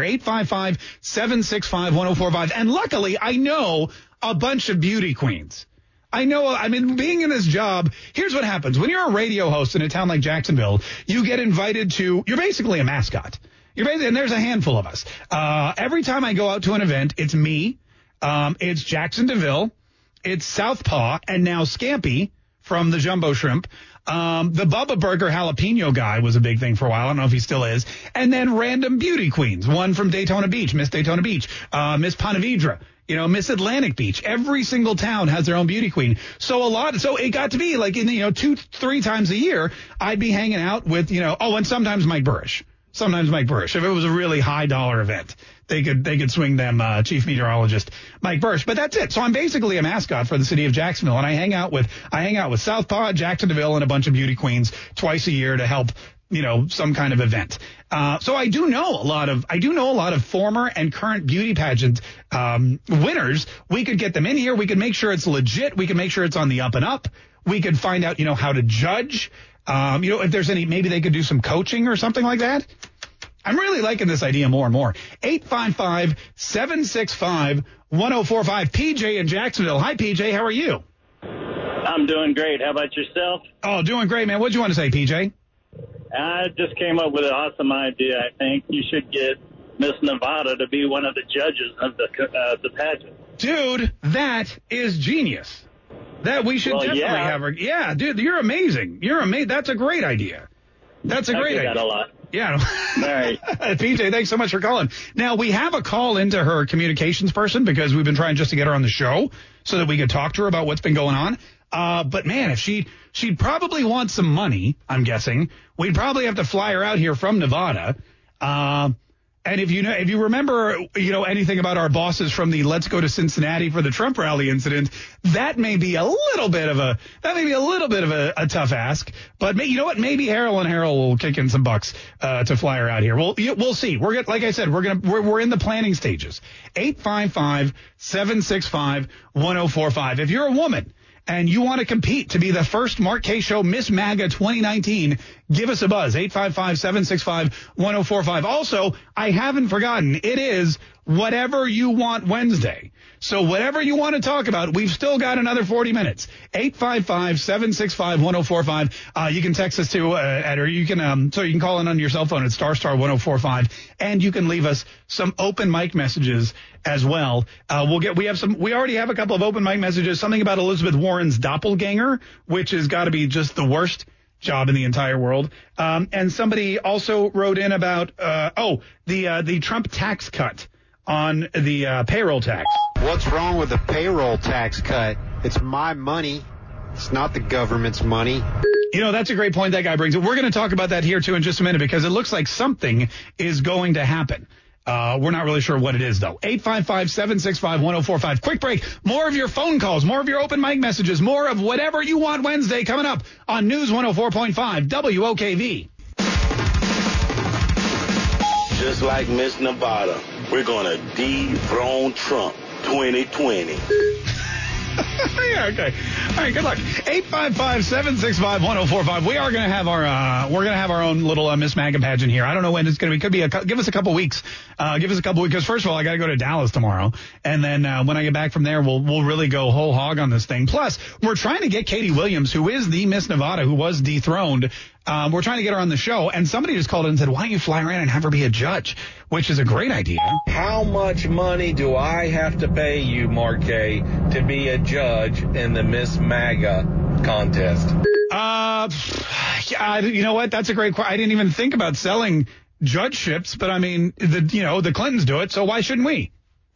855-765-1045. And luckily, I know a bunch of beauty queens. Being in this job, here's what happens. When you're a radio host in a town like Jacksonville, you get invited to, you're basically a mascot. And there's a handful of us. Every time I go out to an event, it's me, it's Jackson DeVille, it's Southpaw, and now Scampy from the Jumbo Shrimp. The Bubba Burger jalapeno guy was a big thing for a while. I don't know if he still is. And then random beauty queens. One from Daytona Beach, Miss Daytona Beach, Miss Ponte Vedra, Miss Atlantic Beach. Every single town has their own beauty queen. So it got to be like, 2-3 times a year, I'd be hanging out with, and sometimes Mike Burrish. Sometimes Mike Burrish. If it was a really high dollar event, they could swing them chief meteorologist Mike Burrish. But that's it. So I'm basically a mascot for the city of Jacksonville, and I hang out with Southpaw, Jackson DeVille, and a bunch of beauty queens twice a year to help some kind of event. So I do know a lot of former and current beauty pageant winners. We could get them in here. We could make sure it's legit. We could make sure it's on the up and up. We could find out how to judge. If there's maybe they could do some coaching or something like that. I'm really liking this idea more and more. 855-765-1045. PJ in Jacksonville. Hi, PJ. How are you? I'm doing great. How about yourself? Oh, doing great, man. What'd you want to say, PJ? I just came up with an awesome idea. I think you should get Miss Nevada to be one of the judges of the pageant. Dude, that is genius. That we should definitely have her. Yeah, dude, you're amazing. That's a great idea. That's a great idea. That a lot. Yeah. All right. PJ, thanks so much for calling. Now, we have a call into her communications person because we've been trying just to get her on the show so that we could talk to her about what's been going on. But, man, if she'd probably want some money, I'm guessing. We'd probably have to fly her out here from Nevada. And if you remember, anything about our bosses from the Let's Go to Cincinnati for the Trump rally incident, that may be a little bit of a tough ask. But you know what? Maybe Harold and Harold will kick in some bucks to fly her out here. We'll see. Like I said, we're in the planning stages. 855-765-1045. If you're a woman and you want to compete to be the first Mark Kaye Show Miss MAGA 2019, give us a buzz, 855-765-1045. Also, I haven't forgotten, it is whatever you want Wednesday. So whatever you want to talk about, we've still got another 40 minutes. 855-765-1045. You can text us to, or you can, so you can call in on your cell phone at *1045, and you can leave us some open mic messages as well. We already have a couple of open mic messages, something about Elizabeth Warren's doppelganger, which has got to be just the worst job in the entire world. And somebody also wrote in about, the Trump tax cut on the payroll tax. What's wrong with the payroll tax cut? It's my money. It's not the government's money. You know, that's a great point that guy brings. We're going to talk about that here, too, in just a minute, because it looks like something is going to happen. We're not really sure what it is, though. 855-765-1045. Quick break. More of your phone calls, more of your open mic messages, more of whatever you want Wednesday coming up on News 104.5 WOKV. Just like Miss Nevada, we're going to dethrone Trump 2020. Yeah, okay. All right, good luck. 855-765-1045. We are going to have our own little Miss MAGA pageant here. I don't know when it's going to be. Could be give us a couple weeks. Because first of all, I got to go to Dallas tomorrow, and then when I get back from there, we'll really go whole hog on this thing. Plus, we're trying to get Katie Williams, who is the Miss Nevada, who was dethroned. We're trying to get her on the show, and somebody just called in and said, "Why don't you fly around and have her be a judge?" Which is a great idea. How much money do I have to pay you, Mark K, to be a judge in the Miss MAGA contest? You know what? That's a great question. I didn't even think about selling judgeships, but I mean, the Clintons do it, so why shouldn't we?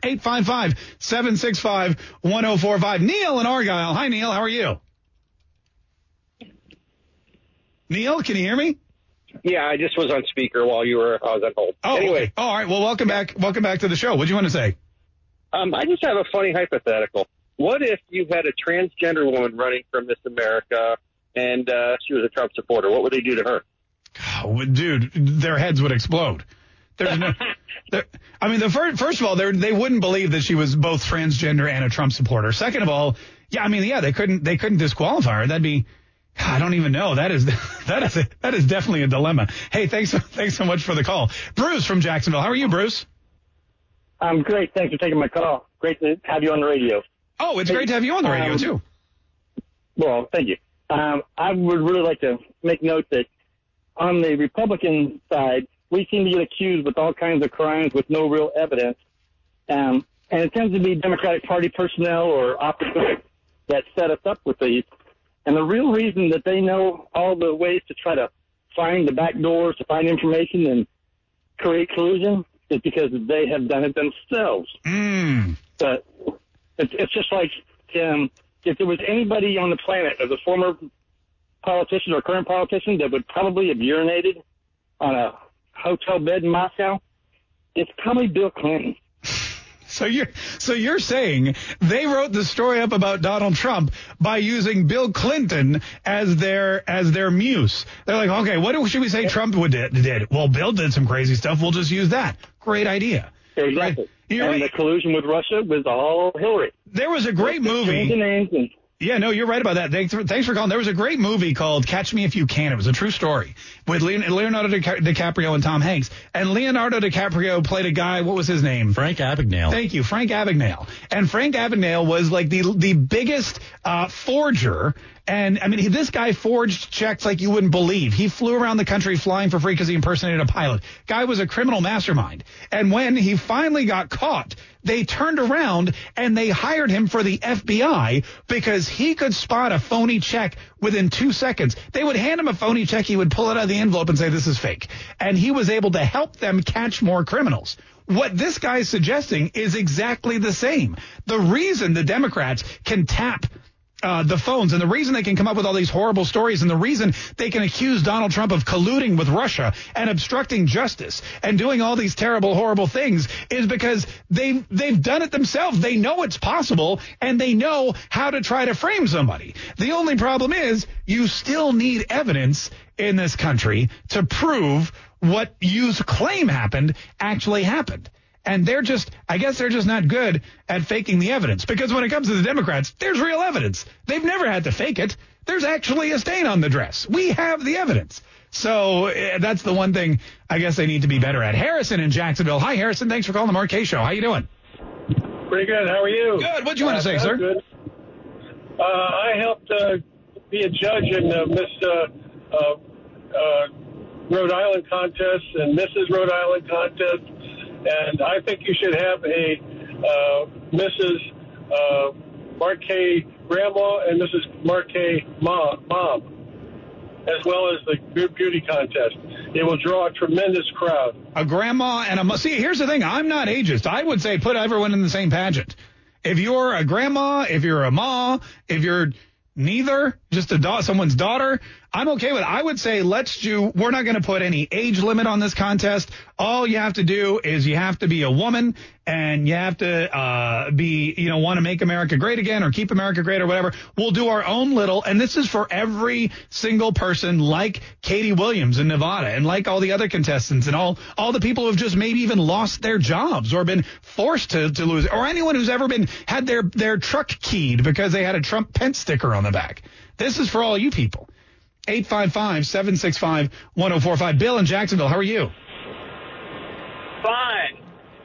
855-765-1045. Neil in Argyle. Hi, Neil. How are you? Neil, can you hear me? Yeah, I just was on speaker while I was on hold. Oh, anyway. Okay. All right. Well, welcome back. Welcome back to the show. What do you want to say? I just have a funny hypothetical. What if you had a transgender woman running for Miss America and she was a Trump supporter? What would they do to her? Oh, dude, their heads would explode. There's no. First of all, they wouldn't believe that she was both transgender and a Trump supporter. Second of all, they couldn't disqualify her. That'd be. I don't even know. That is definitely a dilemma. Hey, thanks so much for the call. Bruce from Jacksonville. How are you, Bruce? I'm great. Thanks for taking my call. Great to have you on the radio. Oh, it's great to have you on the radio, too. Well, thank you. I would really like to make note that on the Republican side, we seem to get accused with all kinds of crimes with no real evidence. And it tends to be Democratic Party personnel or opposites that set us up with these. And the real reason that they know all the ways to try to find the back doors, to find information and create collusion is because they have done it themselves. But it's just like if there was anybody on the planet as a former politician or current politician that would probably have urinated on a hotel bed in Moscow, it's probably Bill Clinton. So you're saying they wrote the story up about Donald Trump by using Bill Clinton as their muse. They're like, okay, what should we say Trump did? Well, Bill did some crazy stuff. We'll just use that. Great idea. Exactly. Right. The collusion with Russia was all Hillary. There was a great movie. Yeah, no, you're right about that. Thanks for calling. There was a great movie called Catch Me If You Can. It was a true story with Leonardo DiCaprio and Tom Hanks. And Leonardo DiCaprio played a guy, what was his name? Frank Abagnale. Thank you, Frank Abagnale. And Frank Abagnale was like the biggest forger. And, I mean, this guy forged checks like you wouldn't believe. He flew around the country flying for free because he impersonated a pilot. Guy was a criminal mastermind. And when he finally got caught, they turned around and they hired him for the FBI because he could spot a phony check within 2 seconds. They would hand him a phony check. He would pull it out of the envelope and say, this is fake. And he was able to help them catch more criminals. What this guy's suggesting is exactly the same. The reason the Democrats can tap the phones, and the reason they can come up with all these horrible stories, and the reason they can accuse Donald Trump of colluding with Russia and obstructing justice and doing all these terrible, horrible things is because they've done it themselves. They know it's possible, and they know how to try to frame somebody. The only problem is you still need evidence in this country to prove what you claim happened actually happened. And I guess they're just not good at faking the evidence. Because when it comes to the Democrats, there's real evidence. They've never had to fake it. There's actually a stain on the dress. We have the evidence. So that's the one thing I guess they need to be better at. Harrison in Jacksonville. Hi, Harrison. Thanks for calling the Mark Kaye Show. How you doing? Pretty good. How are you? Good. What do you want to say, sir? Good. I helped be a judge in Miss Rhode Island contest and Mrs. Rhode Island contest, and I think you should have a Mrs. Mark Kaye grandma and Mrs. Mark Kaye mom, as well as the beauty contest. It will draw a tremendous crowd. A grandma and a... See, here's the thing. I'm not ageist. I would say put everyone in the same pageant. If you're a grandma, if you're a ma, if you're neither, just someone's daughter, I'm okay with it. I would say we're not going to put any age limit on this contest. All you have to do is you have to be a woman and you have to want to make America great again or keep America great or whatever. We'll do our own little, and this is for every single person like Katie Williams in Nevada and like all the other contestants and all the people who have just maybe even lost their jobs or been forced to lose, or anyone who's ever had their truck keyed because they had a Trump Pence sticker on the back. This is for all you people. 855-765-1045. Bill in Jacksonville, how are you? Fine.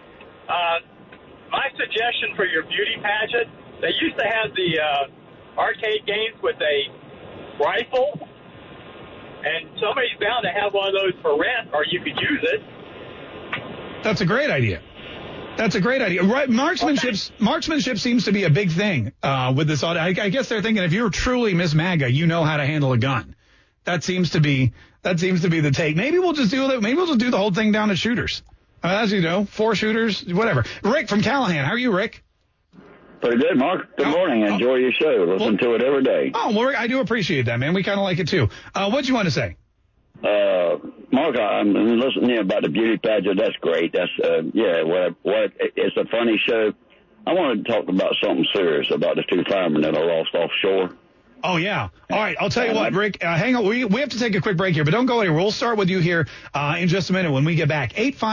My suggestion for your beauty pageant, they used to have the arcade games with a rifle, and somebody's bound to have one of those for rent, or you could use it. That's a great idea. Right, marksmanship seems to be a big thing with this. I guess they're thinking if you're truly Miss MAGA, you know how to handle a gun. That seems to be the take. Maybe we'll just do that. Maybe we'll just do the whole thing down to shooters. As you know, 4 shooters, whatever. Rick from Callahan. How are you, Rick? Pretty good, Mark. Good morning. Enjoy your show. Listen to it every day. Oh, well, Rick, I do appreciate that, man. We kind of like it too. What do you want to say? Mark, I'm listening about the beauty pageant. That's great. That's it's a funny show. I wanted to talk about something serious about the 2 firemen that are lost offshore. Oh, yeah. All right. I'll tell you what, Rick, hang on. We have to take a quick break here, but don't go anywhere. We'll start with you here in just a minute when we get back.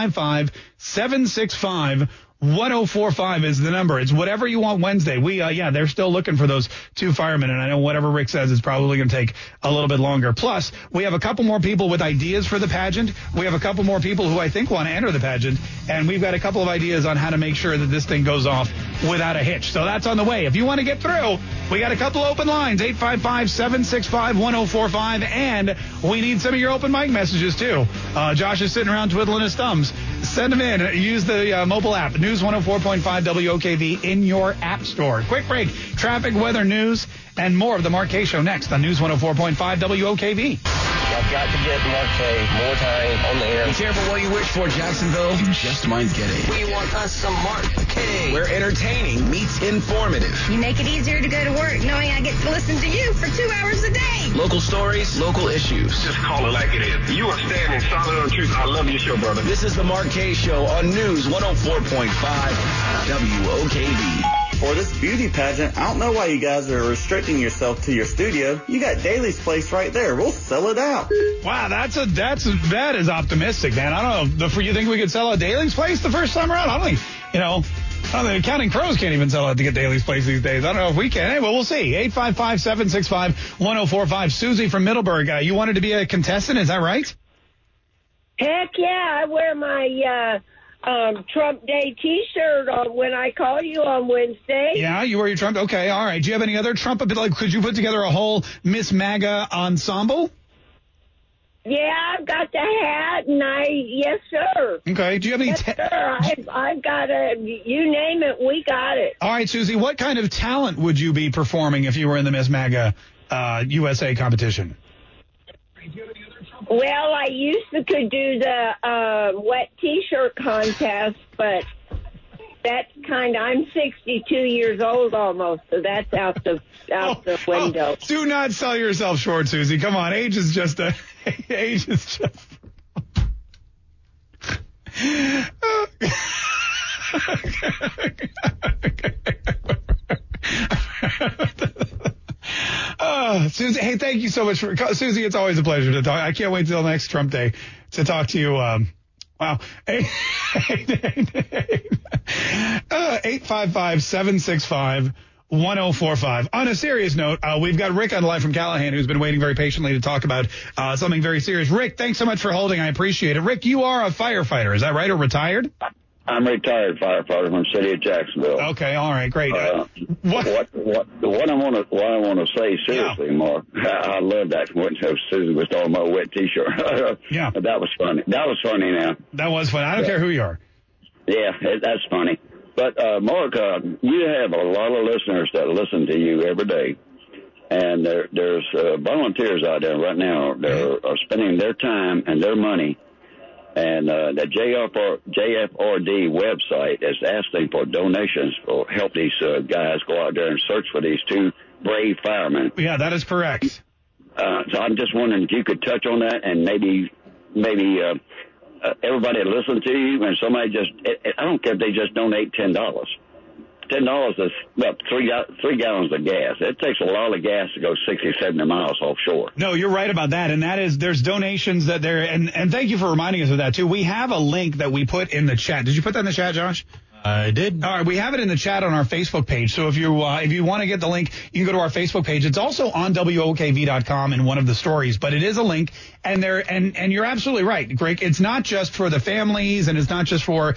855-765-1045 is the number. It's whatever you want Wednesday. They're still looking for those 2 firemen, and I know whatever Rick says is probably going to take a little bit longer. Plus, we have a couple more people with ideas for the pageant. We have a couple more people who I think want to enter the pageant, and we've got a couple of ideas on how to make sure that this thing goes off without a hitch. So that's on the way. If you want to get through, we got a couple open lines, 855-765-1045, and we need some of your open mic messages, too. Josh is sitting around twiddling his thumbs. Send them in. Use the mobile app, News 104.5 WOKV in your app store. Quick break, traffic, weather, news, and more of the Mark Kaye Show next on News 104.5 WOKV. I've got to get Mark Kaye more time on the air. Be careful what you wish for, Jacksonville. You just might get it. We want us some Mark Kaye. Where entertaining meets informative. You make it easier to go to work knowing I get to listen to you for 2 hours a day. Local stories, local issues. Just call it like it is. You are standing solid on truth. I love your show, brother. This is the Mark Kaye Show on News 104.5 WOKV. For this beauty pageant, I don't know why you guys are restricting yourself to your studio. You got Daly's place right there. We'll sell it out. Wow, that is optimistic, man. I don't know. You think we could sell out Daly's place the first time around? I don't think, Counting Crows can't even sell out to get Daly's place these days. I don't know if we can. Anyway, we'll see. 855-765-1045. Susie from Middleburg. You wanted to be a contestant, is that right? Heck yeah. I wear my Trump Day T-shirt on when I call you on Wednesday. Yeah, you wear your Trump. Okay, all right. Do you have any other Trump? Could you put together a whole Miss MAGA ensemble? Yeah, I've got the hat, and yes, sir. Okay. Do you have any? Yes, sir. I've got you name it, we got it. All right, Susie. What kind of talent would you be performing if you were in the Miss MAGA USA competition? Well, I used to could do the wet T-shirt contest, but that's I'm 62 years old almost, so that's out the window. Do not sell yourself short, Susie. Come on, age is just. Susie, hey, thank you so much for Susie. It's always a pleasure to talk. I can't wait till next Trump Day to talk to you. Wow. 855-765-1045. 1045. On a serious note, we've got Rick on the line from Callahan, who's been waiting very patiently to talk about something very serious. Rick, thanks so much for holding. I appreciate it. Rick, you are a firefighter. Is that right, or retired? I'm a retired firefighter from the city of Jacksonville. Okay, all right, great. What I want to say seriously, Mark, I love that when Susan was talking about wet T-shirt. Yeah. That was funny. That was funny now. That was funny. I don't care who you are. Yeah, that's funny. But, Mark, you have a lot of listeners that listen to you every day. And there's volunteers out there right now that are spending their time and their money. And the JFRD website is asking for donations to help these guys go out there and search for these two brave firemen. Yeah, that is correct. So I'm just wondering if you could touch on that and maybe everybody listen to you and somebody I don't care if they just donate $10. $10 is about 3 gallons of gas. It takes a lot of gas to go 60, 70 miles offshore. No, you're right about that. And that is, there's donations that there, and thank you for reminding us of that too. We have a link that we put in the chat. Did you put that in the chat, Josh? I did. All right, we have it in the chat on our Facebook page. So if you want to get the link, you can go to our Facebook page. It's also on WOKV.com in one of the stories, but it is a link. And you're absolutely right, Greg. It's not just for the families, and it's not just for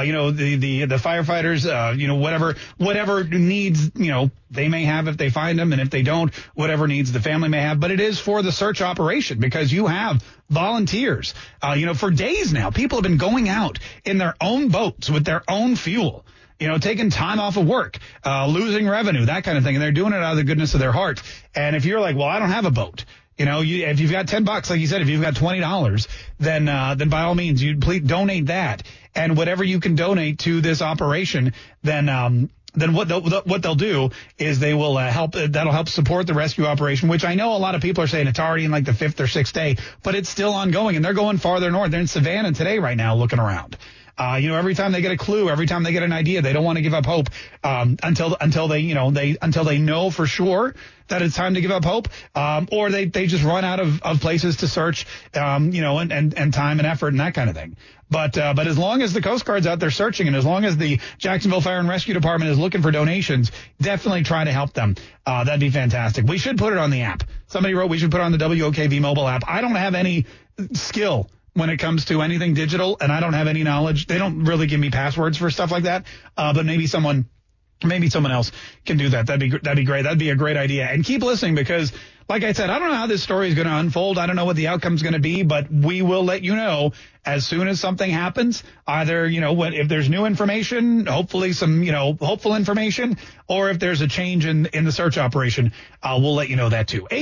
the firefighters. Whatever needs they may have if they find them, and if they don't, whatever needs the family may have. But it is for the search operation, because you have volunteers. For days now, people have been going out in their own boats with their own fuel, taking time off of work, losing revenue, that kind of thing. And they're doing it out of the goodness of their heart. And if you're like, well, I don't have a boat, if you've got $10, like you said, if you've got $20, then by all means, you please donate that. And whatever you can donate to this operation, then what they'll do is they will that'll help support the rescue operation, which I know a lot of people are saying it's already in like the 5th or 6th day, but it's still ongoing, and they're going farther north. They're in Savannah today right now looking around. Every time they get a clue, every time they get an idea, they don't want to give up hope until they know for sure that it's time to give up hope, or they just run out of places to search, and time and effort and that kind of thing. But as long as the Coast Guard's out there searching, and as long as the Jacksonville Fire and Rescue Department is looking for donations, definitely try to help them. That'd be fantastic. We should put it on the app. Somebody wrote we should put it on the WOKV mobile app. I don't have any skill when it comes to anything digital, and I don't have any knowledge. They don't really give me passwords for stuff like that. But maybe someone else can do that. That'd be great. That'd be a great idea. And keep listening, because like I said, I don't know how this story is going to unfold. I don't know what the outcome is going to be, but we will let you know as soon as something happens. Either, if there's new information, hopefully some, hopeful information, or if there's a change in the search operation, we'll let you know that too.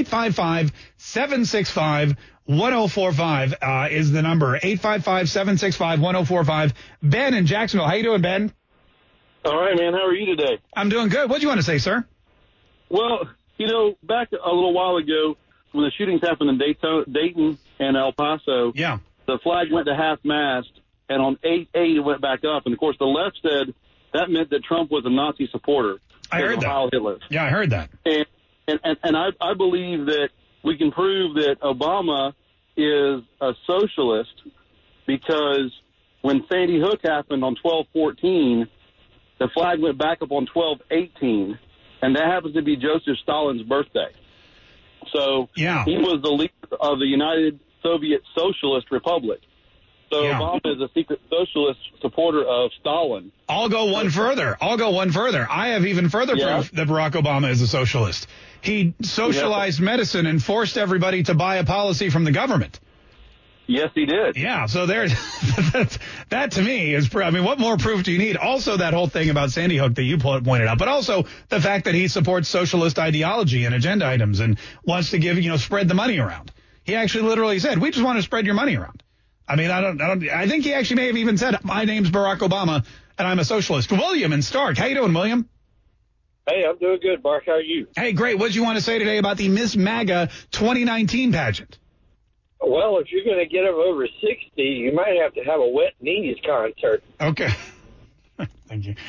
855-765-1045 is the number. 855-765-1045. Ben in Jacksonville. How you doing, Ben? All right, man. How are you today? I'm doing good. What do you want to say, sir? Well, back a little while ago when the shootings happened in Dayton and El Paso, the flag went to half-mast, and on 8/8 it went back up. And, of course, the left said that meant that Trump was a Nazi supporter. I heard that. Hitler. Yeah, I heard that. And I believe that we can prove that Obama is a socialist, because when Sandy Hook happened on 12/14, the flag went back up on 12/18, and that happens to be Joseph Stalin's birthday. So he was the leader of the United Soviet Socialist Republic. So Obama is a secret socialist supporter of Stalin. I'll go one further. I have even further proof that Barack Obama is a socialist. He socialized medicine and forced everybody to buy a policy from the government. Yes, he did. Yeah, so that to me is, what more proof do you need? Also, that whole thing about Sandy Hook that you pointed out, but also the fact that he supports socialist ideology and agenda items and wants to give, spread the money around. He actually literally said, we just want to spread your money around. I think he actually may have even said, my name's Barack Obama and I'm a socialist. William in Stark. How you doing, William? Hey, I'm doing good, Mark. How are you? Hey, great. What do you want to say today about the Miss MAGA 2019 pageant? Well, if you're going to get them over 60, you might have to have a wet knees concert. Okay. Thank you.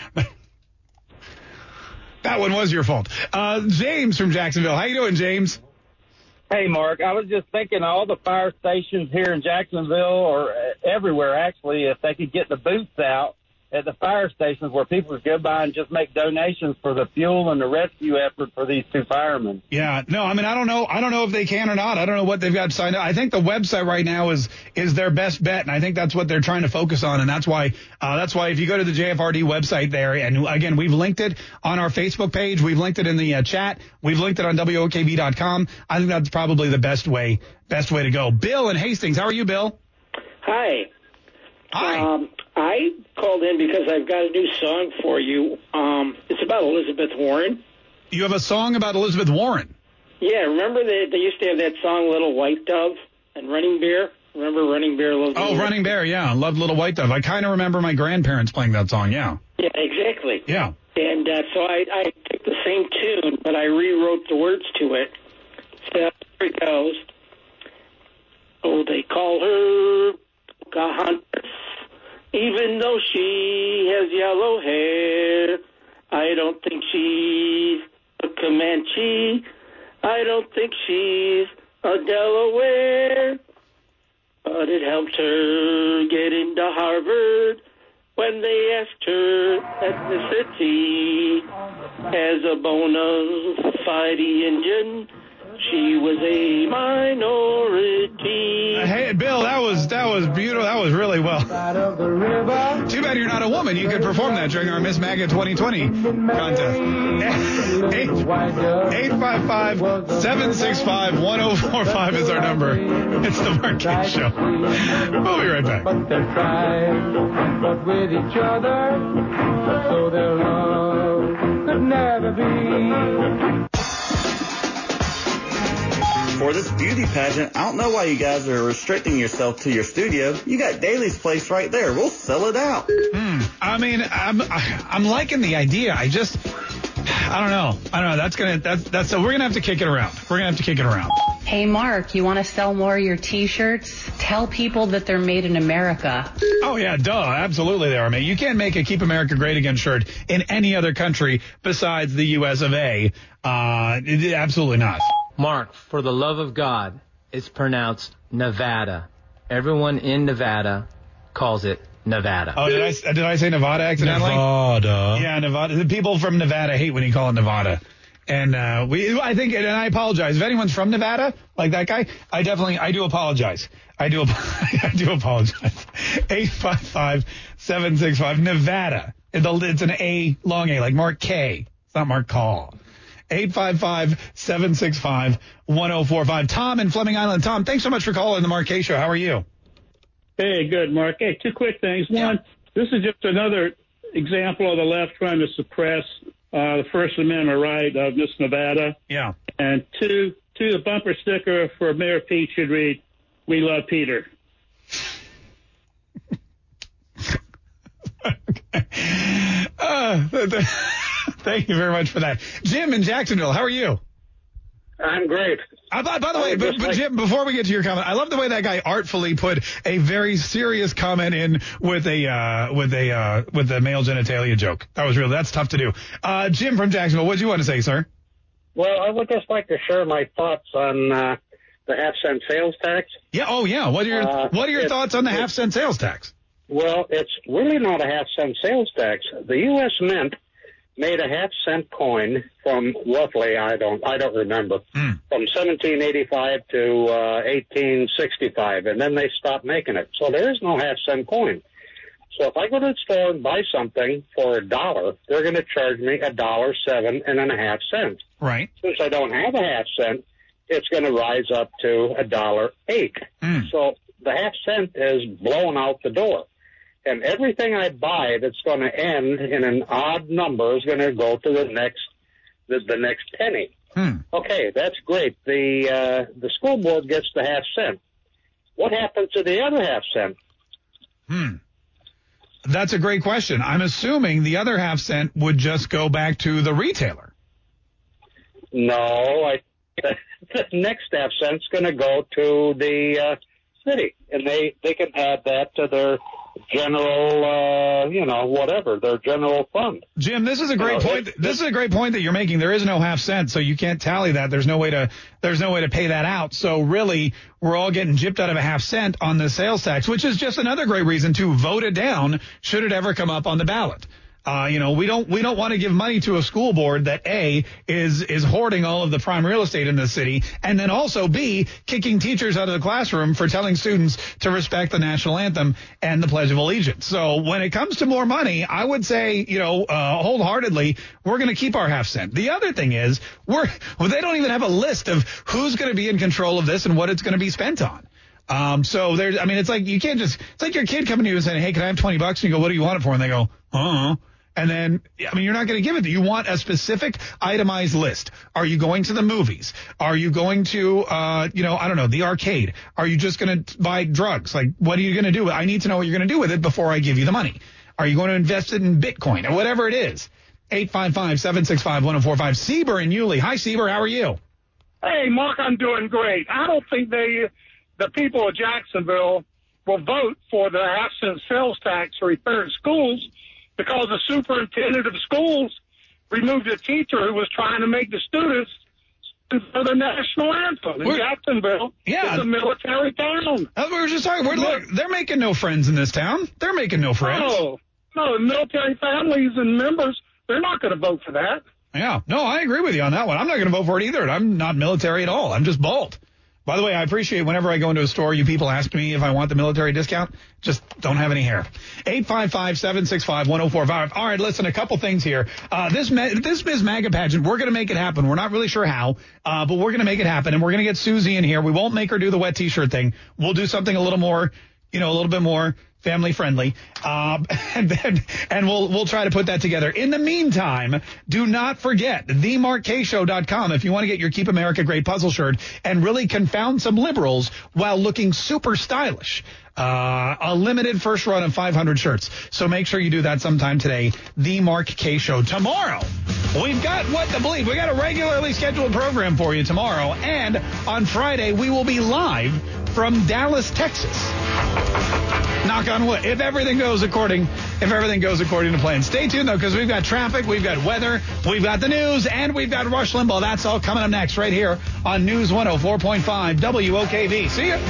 That one was your fault. James from Jacksonville. How you doing, James? Hey, Mark. I was just thinking all the fire stations here in Jacksonville, or everywhere, actually, if they could get the boots out at the fire stations where people go by and just make donations for the fuel and the rescue effort for these two firemen. Yeah, no, I mean, I don't know if they can or not. I don't know what they've got signed up. I think the website right now is their best bet, and I think that's what they're trying to focus on, and that's why if you go to the JFRD website there, and again, we've linked it on our Facebook page, we've linked it in the chat, we've linked it on WOKV.com. I think that's probably the best way to go. Bill in Hastings, how are you, Bill? Hi. Hi. I called in because I've got a new song for you. It's about Elizabeth Warren. You have a song about Elizabeth Warren? Yeah, remember they used to have that song Little White Dove and Running Bear? Remember Running Bear? Running Bear, yeah. Loved Little White Dove. I kind of remember my grandparents playing that song, yeah. Yeah, exactly. Yeah. And so I took the same tune, but I rewrote the words to it. So here it goes. Oh, they call her Pocahontas, even though she has yellow hair. I don't think she's a Comanche. I don't think she's a Delaware. But it helped her get into Harvard when they asked her ethnicity. As a bona fide Indian, she was a minority. Hey, Bill, that was beautiful. That was really well. Too bad you're not a woman. You could perform that during our Miss MAGA 2020 contest. 855-765-1045 is our number. It's the Mark Kaye Show. We'll be right back. But they're trying, but with each other, so their love could never be. For this beauty pageant, I don't know why you guys are restricting yourself to your studio. You got Daly's place right there. We'll sell it out. I mean, I'm liking the idea. I don't know. So we're gonna have to kick it around. Hey, Mark, you want to sell more of your T-shirts? Tell people that they're made in America. Oh, yeah, duh. Absolutely they are made. You can't make a Keep America Great Again shirt in any other country besides the U.S. of A. Absolutely not. Mark, for the love of God, it's pronounced Nevada. Everyone in Nevada calls it Nevada. Oh, did I say Nevada accidentally? Nevada. Yeah, Nevada. The people from Nevada hate when you call it Nevada. And I think, and I apologize. If anyone's from Nevada, like that guy, I do apologize. I do apologize. 855-765 Nevada. It's an A, long A, like Mark Kaye. It's not Mark Call. 855-765-1045. Tom in Fleming Island. Tom, thanks so much for calling the Mark Kaye Show. How are you? Hey, good, Mark. Hey, two quick things. One, this is just another example of the left trying to suppress the First Amendment right of Miss Nevada. Yeah. And two, the bumper sticker for Mayor Pete should read, "We love Peter." Thank you very much for that. Jim in Jacksonville, how are you? I'm great. By the way, but Jim, before we get to your comment, I love the way that guy artfully put a very serious comment in with a male genitalia joke. That's tough to do. Jim from Jacksonville, what do you want to say, sir? Well, I would just like to share my thoughts on the half-cent sales tax. Yeah. Oh, yeah. What are your thoughts on the half-cent sales tax? Well, it's really not a half-cent sales tax. The U.S. Mint made a half-cent coin from roughly, I don't remember, from 1785 to 1865, and then they stopped making it. So there is no half-cent coin. So if I go to the store and buy something for $1, they're going to charge me $1.07 Right. Since I don't have a half cent, it's going to rise up to $1.08. So the half cent is blowing out the door. And everything I buy that's going to end in an odd number is going to go to the next penny. Okay, that's great. The school board gets the half cent. What happens to the other half cent? That's a great question. I'm assuming the other half cent would just go back to the retailer. No, the next half cent's going to go to the city, and they can add that to general, whatever, their general fund. Jim, this is a great point. This is a great point that you're making. There is no half cent, so you can't tally that. There's no way to pay that out. So really, we're all getting gypped out of a half cent on the sales tax, which is just another great reason to vote it down should it ever come up on the ballot. We don't want to give money to a school board that A is hoarding all of the prime real estate in the city, and then also B, kicking teachers out of the classroom for telling students to respect the national anthem and the Pledge of Allegiance. So when it comes to more money, I would say, wholeheartedly, we're going to keep our half cent. The other thing is they don't even have a list of who's going to be in control of this and what it's going to be spent on. It's like you can't just, it's like your kid coming to you and saying, hey, can I have $20? And you go, what do you want it for? And they go, And then, you're not going to give it. You want a specific itemized list. Are you going to the movies? Are you going to, the arcade? Are you just going to buy drugs? Like, what are you going to do? I need to know what you're going to do with it before I give you the money. Are you going to invest it in Bitcoin or whatever it is? 855-765-1045. Sieber in Yulee. Hi, Sieber. How are you? Hey, Mark, I'm doing great. I don't think the people of Jacksonville will vote for the half-cent sales tax for repaired schools, because the superintendent of schools removed a teacher who was trying to make the students for the national anthem. In Jacksonville, it's a military town. That's what we were just talking about. Look, they're making no friends in this town. They're making no friends. No, military families and members, they're not going to vote for that. Yeah. No, I agree with you on that one. I'm not going to vote for it either. And I'm not military at all. I'm just bald. By the way, I appreciate whenever I go into a store, you people ask me if I want the military discount. Just don't have any hair. 855-765-1045. All right, listen, a couple things here. This Ms. MAGA pageant, we're going to make it happen. We're not really sure how, but we're going to make it happen. And we're going to get Susie in here. We won't make her do the wet T-shirt thing. We'll do something a little more, a little bit more family friendly. And we'll try to put that together. In the meantime, do not forget themarkshow.com if you want to get your Keep America Great puzzle shirt and really confound some liberals while looking super stylish. A limited first run of 500 shirts. So make sure you do that sometime today. The Mark K Show. Tomorrow, we've got What to Believe. We got a regularly scheduled program for you tomorrow. And on Friday, we will be live from Dallas, Texas. Knock on wood. If everything goes according to plan. Stay tuned, though, because we've got traffic, we've got weather, we've got the news, and we've got Rush Limbaugh. That's all coming up next right here on News 104.5 WOKV. See ya.